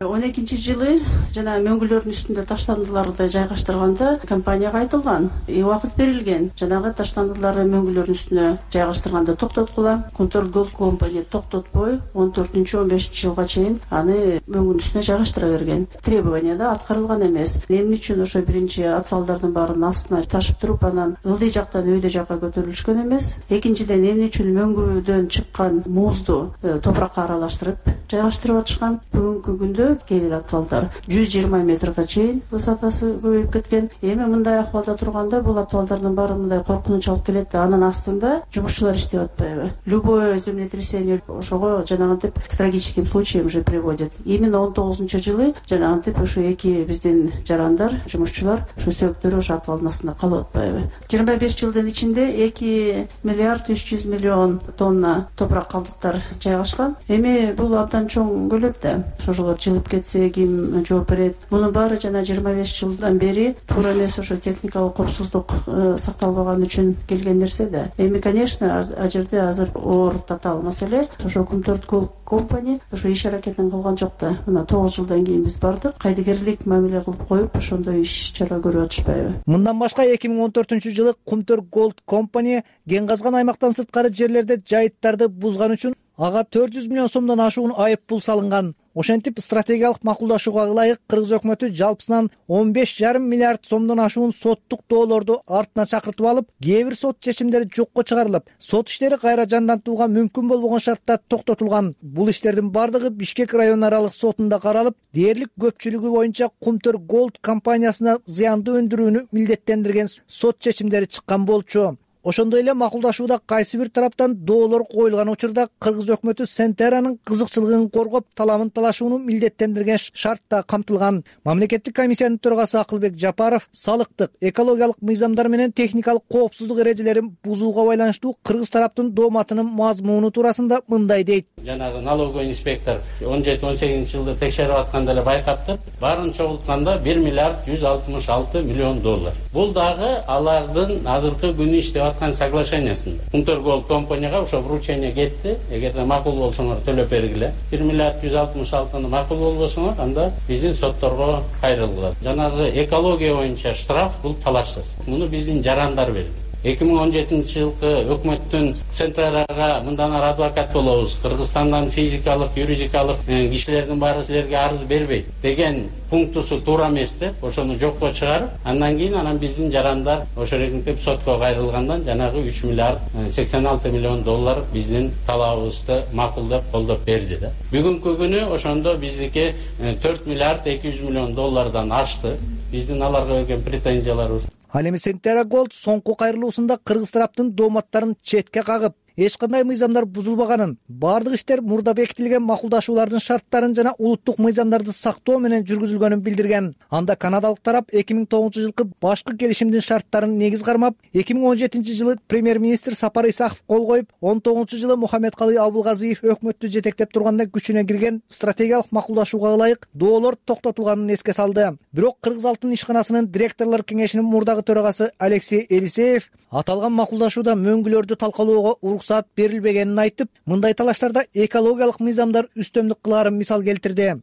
12-жылы жана мөңгүлөрдүн үстүндө таштандыларды жайгаштырганда компанияга айтылган, убакыт берилген. Жанагы таштандыларды мөңгүлөрдүн үстүнө жайгаштырганда токтоткула. Кумтөр Голд компания токтотпой 14-15-жылга чейин аны мөңгүнүн үстүнө жайгаштыра берген. Требования да аткарылган эмес. Эмне үчүн ошо биринчи отвалдардын баарын астына ташып туруп, анан ылдый жактан өйдө жакка көтөрүлүшкөн эмес. Экинчиден, эмне үчүн мөңгүдөн чыккан музду топуракка аралаштырып жайгаштырып атышкан. Бүгүнкү күндө кээ бир отвалдар 120 метрге чейин высотасы көбөйүп кеткен. Эми мындай акыбалда турганда бул отвалдардын баары мындай коркунуч алып келет да, анын астында жумушчулар иштеп атпайбы? Любое землетрясение ошого жанагынтип к трагическим случаям уже приводит. Именно 19-жылы жанагынтип ушу эки биздин жарандар, жумушчулар ушу сөөктөрү ошо отвалдын астында калып атпайбы? 25 жылдын ичинде 2 миллиард 300 миллион тонна топурак калдыктар жайгашкан. Эми бул абдан чоң көлөм да. Ошого жылып кетсе ким жооп берет? Мунун баары жана 25 жылдан бери туура эмес, ошо техникалык коопсуздук сакталбаган үчүн келген нерсе да. Эми, конечно, а жерде азыр оор татаал маселе. Ошо Кумтөр Голд компания ошо иш аракетин кылган жок да. Мына 9 жылдан кийин биз бардык, кайдыгерлик мамиле кылып коюп, ошондой иш чара көрүп атышпайбы? Мындан башка 2014-жылы Кумтөр Голд компания кен казган аймактан сырткары жерлерде жайыттарды бузган үчүн ага 400 миллион сомдон ашуун айып пул салынган. Ошентип стратегиялык макулдашууга ылайык Кыргыз өкмөтү жалпысынан 15,5 миллиард сомдон ашуун соттук доолорду артына чакыртып алып, кээ бир сот чечимдери жокко чыгарылып, сот иштери кайра жандантууга мүмкүн болбогон шартта токтотулган. Бул иштердин бардыгы Бишкек район аралык сотунда каралып, дээрлик көпчүлүгү боюнча Кумтөр Голд компаниясына зыянды өндүрүүнү милдеттендирген сот чечимдери чыккан болчу. Ошондой эле макулдашууда кайсы бир тараптан доолор коюлган учурда Кыргыз өкмөтү Сентеранын кызыкчылыгын коргоп, таламын талашууну милдеттендирген шартта камтылган. Мамлекеттик комиссиянын төрагасы Акылбек Жапаров салыктык, экологиялык мыйзамдар менен техникалык коопсуздук эрежелерин бузууга байланыштуу Кыргыз тараптын дооматынын мазмуну туурасында мындай дейт. Жанагы налоговый инспектор 17-18-жылда текшерип атканда эле байкаптыр. Баарын чогултканда 1 миллиард 166 миллион доллар. Бул дагы алардын азыркы күнү иштеп соглашениясында. Кумтөр Голд компанияга ошо вручение кетти. Эгерде макул болсоңор төлөп бергиле. 1 миллиард 166-ны макул болбосоңор, анда биздин сотторго кайрылгыла. Жанагы экология боюнча штраф бул талашсыз. Муну биздин жарандар берди. 2017-жылкы өкмөттүн Центрага мындан ары адвокат болобуз, Кыргызстандан физикалык, юридикалык кишилердин баары силерге арыз бербейт деген пунктусу туура эмес деп, ошону жокко чыгарып, андан кийин биздин жарандар ошо ретинтип сотко кайрылгандан жанагы 3 миллиард 86 миллион доллар биздин талабыбызды макулдап колдоп берди да. Бүгүнкү күнү ошондо биздики 4 миллиард 200 миллион доллардан ашты. Биздин аларга берген претензияларыбыз. Ал эми Сентера Голд соңку кайрылуусунда Кыргыз тараптын дооматтарын четке кагып, эч кандай мыйзамдар бузулбаганын, бардык иштер мурда бекитилген макулдашуулардын шарттарын жана улуттук мыйзамдарды сактоо менен жүргүзүлгөнүн билдирген. Анда канадалык тарап 2009-жылкы башкы келишимдин шарттарын негиз кармап, 2017-жылы премьер-министр Сапар Исаков кол коюп, 19-жылы Мухаммедкалый Абылгазиев өкмөттү жетектеп турганда күчүнө кирген стратегиялык макулдашууга ылайык доолор токтотулганын эске салды. Бирок Кыргыз Алтын ишканасынын директорлор кеңешинин мурдагы төрагасы Алексей Елисеев аталган макулдашууда мөңгүлөрдү талкалоого уруксат берилбегенин айтып, мындай талаштарда экологиялык мыйзамдар үстөмдүк кылаарын мисал келтирди.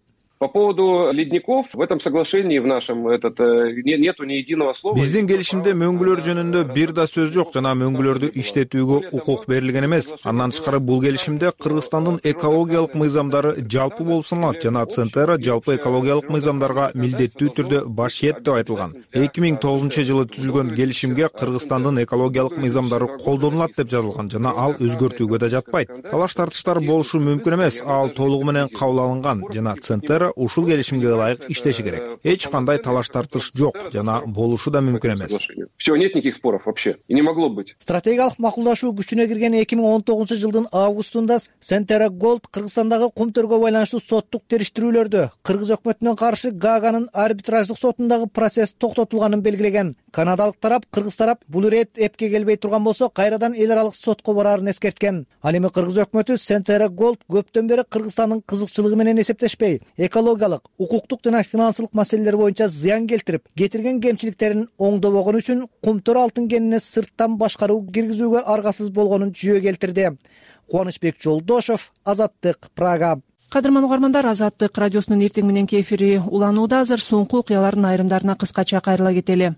По поводу ледников, в этом соглашении в нашем нету ни единого слова. Биздин келишимде мөңгүлөр жөнүндө бир да сөз жок жана мөңгүлөрдү иштетүүгө укук берилген эмес. Андан тышкары бул келишимде Кыргызстандын экологиялык мыйзамдары жалпы болуп саналат жана Центера жалпы экологиялык мыйзамдарга милдеттүү түрдө баш ийет деп айтылган. 2009-жылы түзүлгөн келишимге Кыргызстандын экологиялык мыйзамдары колдонулат деп жазылган жана ал өзгөртүүгө да жатпайт. Талаш тартыштар болушу мүмкүн эмес, ал толугу менен кабыл алынган жана Центера ушул келишимге ылайык иштеши керек. Эч кандай талаш тартыш жок жана болушу да мүмкүн эмес. Все, нет никаких споров вообще. И не могло быть. Стратегиялык макулдашуу күчүнө кирген 2019-жылдын августунда Центера Голд Кыргызстандагы кумтөргө байланыштуу соттук териштирүүлөрдө Кыргыз өкмөтүнө каршы Гааганын арбитраждык сотундагы процесс токтотулганын белгилеген. Канадалык тарап, Кыргыз тарап бул ирет эпке келбей турган болсо, кайрадан эл аралык сотко барарын эскерткен. Ал эми Кыргыз өкмөтү Центера Голд көптөн бери Кыргызстандын кызыкчылыгы менен эсептешпей, экологиялык, укуктук жана финансылык маселелер боюнча зыян келтирип, кетирген кемчиликтерин оңдобогон үчүн кумтөр алтын кенине сырттан башкаруу киргизүүгө аргасыз болгонун жүйө келтирди. Кубанычбек Жолдошов, Азаттык, Прага. Кадырман угармандар, Азаттык радиосунун эртең мененки эфири уланууда. Азыр соңку окуялардын айрымдарына кыскача кайрыла кетели.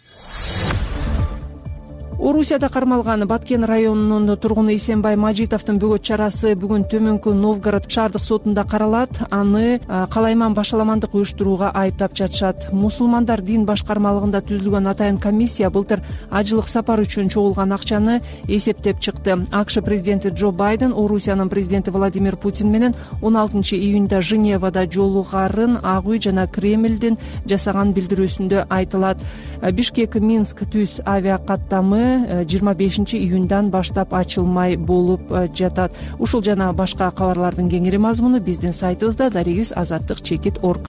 Орусияда кармалган Баткен районунун тургуну Исенбай Мажитовдун бөгөт чарасы бүгүн Төмөнкү Новгород шаардык сотунда каралат. Аны калайман башаламандык уюштурууга айыптап жатышат. Мусулмандар дин башкармалыгында түзүлгөн атайын комиссия былтыр ажылык сапар үчүн чогулган акчаны эсептеп чыкты. АКШ президенти Джо Байден Орусиянын президенти Владимир Путин менен 16-июнда Женевада жолугарын Ак үй жана Кремлдин жасаган билдирүүсүндө айтылат. Бишкек-Минск түз авиакаттамы 25-июндан баштап ачылмай болуп жатат. Ушул жана башка кабарлардын кеңири мазмуну биздин сайтыбызда darigis-azаттыk.org.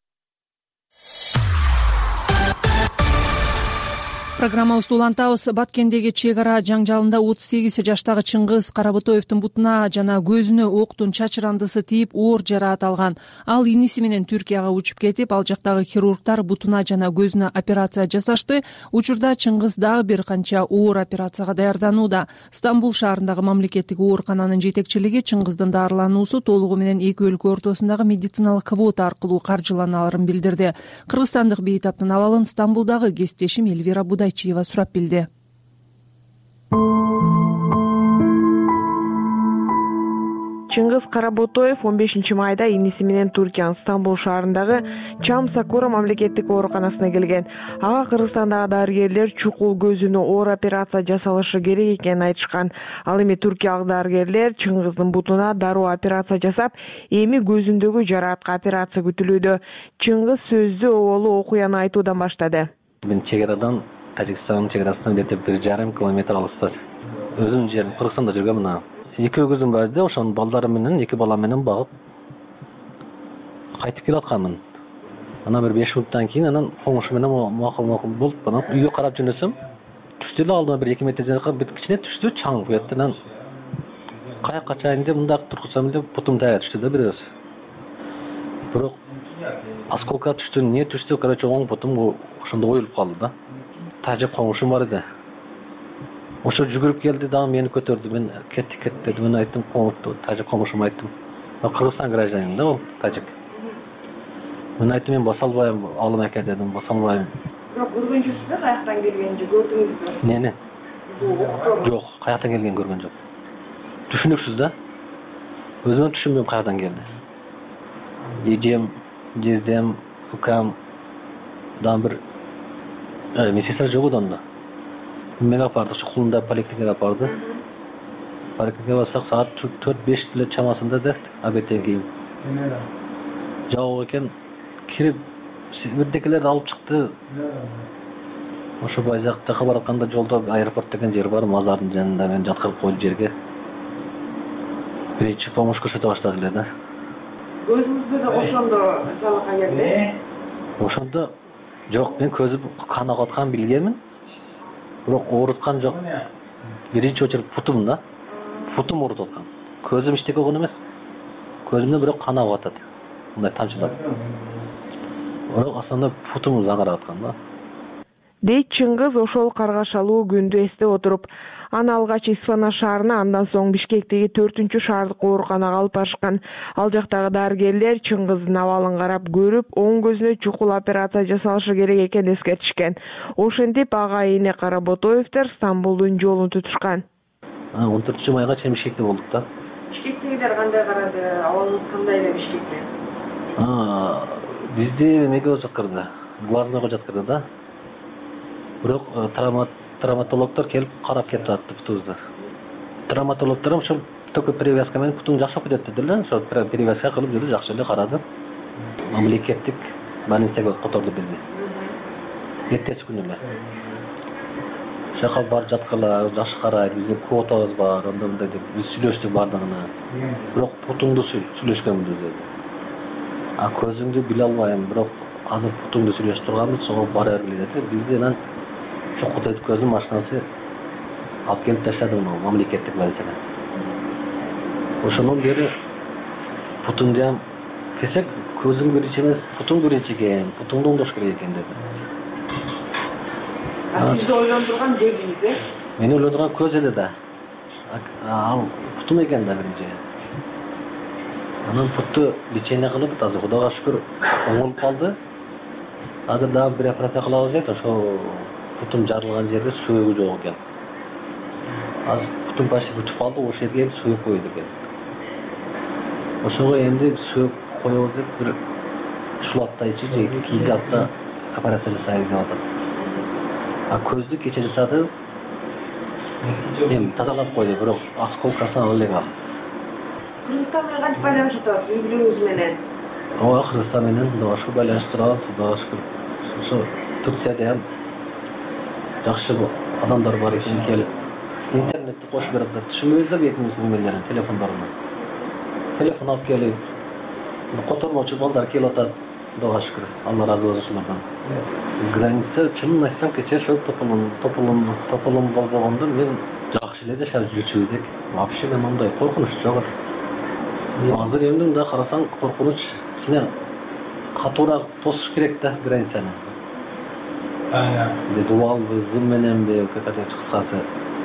Программабызды улантабыз. Баткендеги чек ара жаңжалында 38 жаштагы Чыңгыз Карабутоевдун бутуна жана көзүнө октун чачырандысы тийип, оор жараат алган. Ал иниси менен Түркияга учуп кетип, ал жактагы хирургдар бутуна жана көзүнө операция жасашты. Учурда Чыңгыз дагы бир канча оор операцияга даярданууда. Стамбул шаарындагы мамлекеттик оорукананын жетекчилиги Чыңгыздын дарылануусу толугу менен эки өлкө ортосундагы медициналык квота аркылуу каржыланаларын билдирди. Кыргызстандык бейтаптын абалын Стамбулдагы кесиптешим Эльвира Будайчиева сурап билди. Чыңгыз Карабутоев 15-майда иниси менен Түркиянын Стамбул шаарындагы Чам Сакура мамлекеттик ооруканасына келген. Ага Кыргызстандагы дарыгерлер чукул көзүнө оор операция жасалышы керек экенин айтышкан. Ал эми түркиялык дарыгерлер Чыңгыздын бутуна дароо операция жасап, эми көзүндөгү жараатка операция күтүлүүдө. Чыңгыз сөздү оболу окуяны айтуудан баштады. Мен чегарадан Тажикстандын чегарасынан бетеп 1,5 километр алыста. Өзүм жерим Кыргызстанда жүргөм мына. Эки өгүзүм бар эди, ошонун балдары менен, эки бала менен багып кайтып келатканмын. Анан бир 5 мүнөттөн кийин анан комушу менен макул болуп, анан үйгө карап жөнөсөм, түштү эле алдыма бир 2 метр жерге бит кичине түштү, чаң куятты. Анан каяка чайын деп мындай тургузсам деп бутум тая түштү да бир өз. Бирок осколка түштү, эмне түштү, короче, оң бутум ошондо оюлуп калды да. Тажик комушум бар эди. Ошо жүгүрүп келди дагы мени көтөрдү. Мен кеттик деди. Мен айттым, тажик комушума айттым. Кыргызстан гражданин да ол, тажик. Мен айттым, мен баса албайм, алым экен дедим, баса албайм. Бирок көргөнчүсүз да каяктан келгенин көрдүңүзбү? Нени? Жок, каяктан келгенин көргөн жок. Түшүнүксүз да. Өзүм түшүнбөйм каяктан келди. Эжем, жездем, укам дан бир медсестра жок одан. Мени апарды, кулунда поликлиникага апарды. Поликлиникага барсак саат 4-5 эле чамасында да обедтен кийин. Жабык экен, кирип бирдекелерди алып чыкты. Ошо байжакта баратканда жолдо аэропорт деген жер бар, мазардын жанында мен жаткырып койду жерге. Биринчи помощь көрсөтө баштады эле да. Көзүңүзгө да ошондо жалака келди? Ошондо жок, мен көзүм кан агып атканын билгенмин. Бирок ооруткан жок. Биринчи очередь путум да. Путум ооруп аткан. Көзүм иштеп койгон эмес. Көзүмдөн бирок кан агып атат. Мындай тамчылап. Бирок асанда путум заңырап аткан да. дейт Чыңгыз ошол каргашалуу күндү эстеп отуруп. Аны алгач Исфана шаарына, андан соң Бишкектеги 4-шаардык ооруканага алып барышкан. Ал жактагы дарыгерлер Чыңгыздын абалын карап көрүп, оң көзүнө чукул операция жасалышы керек экенин эскертишкен. Ошентип ага эне Каработоевдер Стамбулдун жолун тутушкан. 14-майга чейин Бишкекте болдук да. Бишкектегилер кандай карады? Абалыңыз кандай эле Бишкекте? Бизди эмеге жаткырды, главныйга жаткырды да. Бирок травматологдор келип карап кетип атты путубузду. Травматологдор ошол только перевязка менен путуңду жакшап кетет дедилер. Ошол перевязка кылып жүрүп жакшы эле карады. Мамлекеттик больницага которду бизди. Эртеси күнү эле. Жака бар жаткыла, жакшы карайт, биздин квотабыз бар, андай деп биз сүйлөштүк бардыгына. Бирок путуңду сүйлөшкөнбүз деди. Көзүңдү биле албайм, бирок азыр путуңду сүйлөшүп турганбыз, сого бара бергиле деди. Бизди анан чокут өткөздүн машинасы алып келип таштады мамлекеттик больницага. Ошондон бери путуң жам кесек, көзүң биринчи эмес, путуң биринчи экен, путуңду оңдош керек экен деди. Сизди ойлондурган жегиңиз э? Мени ойлондурган көз эле да. Ал путум экен да биринчи. Анан путту лечение кылып, азыр Кудайга шүкүр оңолуп калды. Азыр дагы бир операция кылабыз дейт, ошо путум жарылган жерде сөөкү жок экен. Азыр путум почти бүтүп калды, ошол жерге сөөк коюду экен. Ошого эмди сөөк коебуз деп бир ушул апта ичи же 2 апта операция жасайбыз деп атат. Көздү кече жасады. Эми тазалап койду, бирок осколкасын ала элек ал. Кыргызстан менен кантип байланышып турасыз үй-бүлөңүз менен? Ооба, Кыргызстан менен Кудайга шүкүр байланышып турабыз, Кудайга шүкүр. Ошо Турцияда ham жакшы адамдар бар экен, келип интернетти кошуп берип атат. Түшүнбөйбүз да бетимиз немелерин, телефондорун. Телефон алып келип, котормочу балдар келип атат. Кудайга шүкүр, Алла разы болсун ошолордон. Граница чынын айтсам кече ошол тополум болгондо мен жакшы эле жашап жүрчүбүз. Вообще мен мындай коркунуч жок. Азыр эми мында карасаң коркунуч, кичине катуураак тосуш керек да границаны. Дубалбы, зым мененби, какая-то кыскасы.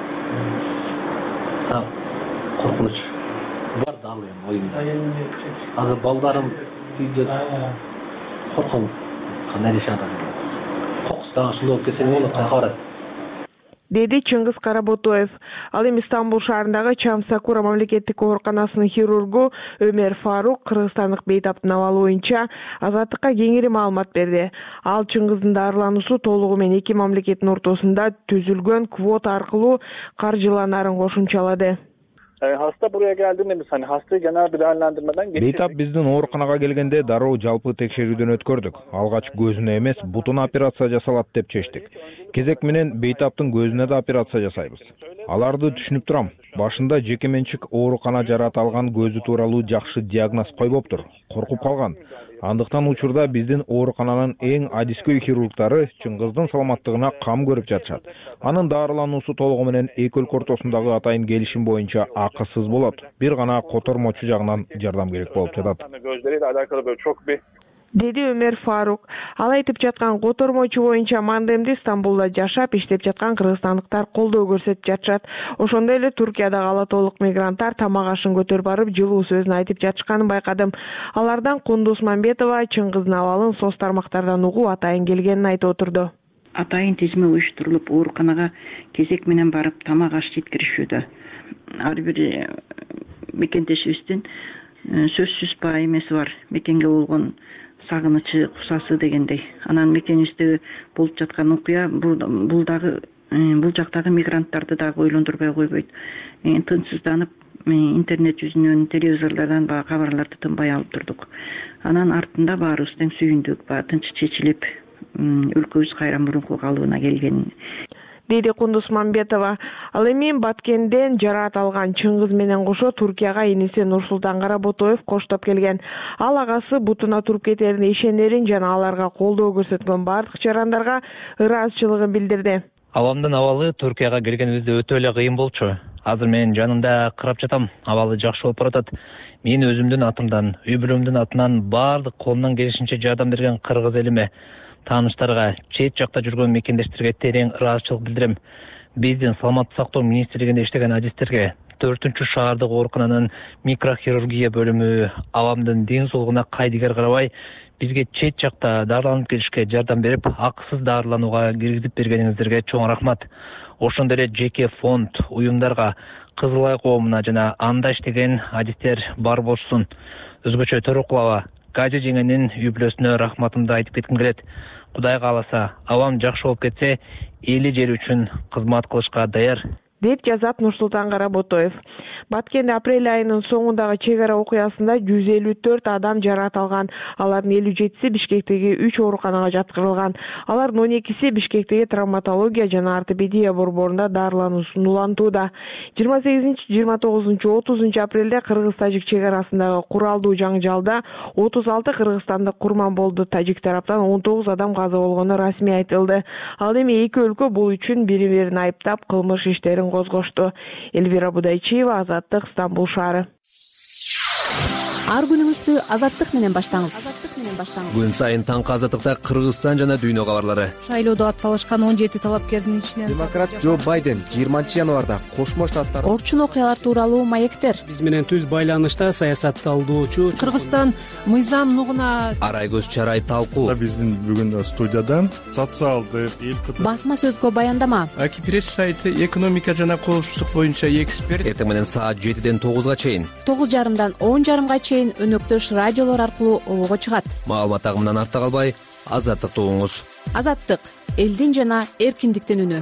Коркунуч бар да ал эми оюмда. Азыр балдарым үйдө корком, кандай дешет атат. Кокустан ушундай болуп кетсе эмне болот, кайка барат? Деди Чыңгыз Каработоев. Ал эми Стамбул шаарындагы Чамсакура мамлекеттик ооруканасынын хирургу Өмер Фарук кыргызстандык бейтаптын абалы боюнча Азаттыкка кеңири маалымат берди. Ал Чыңгыздын дарылануусу толугу менен эки мамлекеттин ортосунда түзүлгөн квота аркылуу каржыланарын кошумчалады. Hasta buraya geldiğinde biz hastayı genel bir değerlendirmeden geçirdik. Бейтап биздин ооруканага келгенде дароо жалпы текшерүүдөн өткөрдүк. Алгач көзүнө эмес, бутуна операция жасалат деп чечтик. Кезек менен бейтаптын көзүнө да операция жасайбыз. Аларды түшүнүп турам. Башында жеке менчик оорукана жарат алган көзү тууралуу жакшы диагноз койбоптур. Коркуп калган. Андыктан учурда биздин оорукананын эң адискөй хирургдары Чыңгыздын саламаттыгына кам көрүп жатышат. Анын дарылануусу толугу менен эки өлкө ортосундагы атайын келишим боюнча акысыз болот. Бир гана котормочу жагынан жардам керек болуп жатат. Деди Өмер Фарук. Ал айтып жаткан котормочу боюнча мандемди Стамбулда жашап иштеп жаткан кыргызстандыктар колдоо көрсөтүп жатышат. Ошондой эле Туркиядагы ала толук мигранттар тамак ашын көтөрүп барып жылуу сөзүн айтып жатышканын байкадым. Алардан Кундуз Мамбетова Чыңгыздын абалын соц тармактардан угуп атайын келгенин айтып отурду. Атайын тизме уюштурулуп ооруканага кезек менен барып тамак аш жеткиришүүдө. Ар бир мекендешибиздин сөзсүз баа эмеси бар. Мекенге болгон сагынычы, кусасы дегендей. Анан мекенибизде болуп жаткан окуя бул жактагы мигранттарды дагы ойлондурбай койбойт. Тынчсызданып интернет жүзүнөн, телевизорлордон баягы кабарларды тынбай алып турдук. Анан артында баарыбыз тең сүйүндүк, тынч чечилип, өлкөбүз кайра мурунку калыбына келген. Деди Кундуз Мамбетова. Ал эми Баткенден жараат алган Чыңгыз менен кошо Туркияга иниси Нурсултан Каработоев коштоп келген. Ал агасы бутуна туруп кетерине ишенерин жана аларга колдоо көрсөткөн бардык жарандарга ыраазычылыгын билдирди. Абамдын абалы Туркияга келгенибизде өтө эле кыйын болчу. Азыр мен жанында карап жатам, абалы жакшы болуп баратат. Мен өзүмдүн атымдан, үй бүлөмдүн атынан бардык колумдан келишинче жардам берген кыргыз элиме, тааныштарга, чет жакта жүргөн мекендештерге терең ыраазычылык билдирем. Биздин саламаттык сактоо министрлигинде иштеген адистерге, 4-шаардык оорукананын микрохирургия бөлүмү абамдын ден соолугуна кайдыгер карабай, бизге чет жакта дарыланып келишке жардам берип, акысыз дарыланууга киргизип бергениңиздерге чоң рахмат. Ошондой эле жеке фонд, уюмдарга, Кызыл Ай коомуна жана анда иштеген адистер бар болсун. Өзгөчө Төрөкулова Кажы жеңенин үй-бүлөсүнө рахматымды айтып кетким келет. Кудай кааласа, абам жакшы болуп кетсе, эли жери үчүн кызмат кылышка даяр, деп жазат Нурсултан Каработоев. Баткенде апрель айынын соңундагы чек ара окуясында 154 адам жаракат алган. Алардын 57си Бишкектеги 3 ооруканага жаткырылган. Алардын 12си Бишкектеги травматология жана ортопедия борборунда дарылануусун улантууда. 28, 29, 30 апрелде Кыргыз-Тажик чек арасындагы куралдуу жаңжалда 36 кыргызстандык курман болду. Тажик тараптан 19 адам каза болгону расмий айтылды. Ал эми эки өлкө бул үчүн бири-бирин айыптап кылмыш иштерин козгошту. Эльвира Будайчиева, Азаттык, Стамбул шаары. Ар күнүңүздү Азаттык менен баштаңыз. Күн сайын таңкы Азаттыкта Кыргызстан жана дүйнө кабарлары. Шайлоодо атсалышкан 17 талапкердин ичинен демократ Джо Байден 20-январда Кошмо Штаттар орчун окуялар тууралуу маектер. Биз менен түз байланышта саясатталуучу Кыргызстан мыйзам нугуна Арай көз чарай талкуу. Биздин бүгүн студияда социалдык басма сөзгө баяндама. Акипресс сайты экономика жана коопсуздук боюнча эксперт. Эртең менен саат 7-ден 9-га чейин, 9:30-дан 10:30-га чейин өнөктөш радиолор аркылуу обого чыгат. Маалымат агымынан артта калбай, Азаттыкты угуңуз. Азаттык — элдин жана эркиндиктин үнү.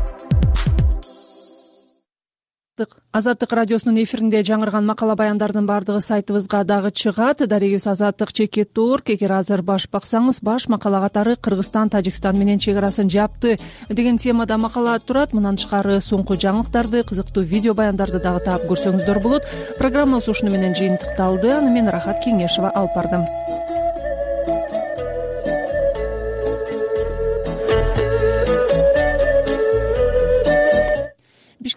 Азаттык радиосунун эфиринде жаңырган макала баяндардын бардыгы сайтыбызга дагы чыгат. Дарегибиз Азаттык @org. Эгер азыр баш баксаңыз, баш макала катары Кыргызстан Тажикстан менен чек арасын жапты деген темада макала турат. Мындан тышкары соңку жаңылыктарды, кызыктуу видео баяндарды дагы таап көрсөңүздөр болот. Программабыз ушуну менен жыйынтыкталды. Аны мен Рахат Кеңешова алып бардым.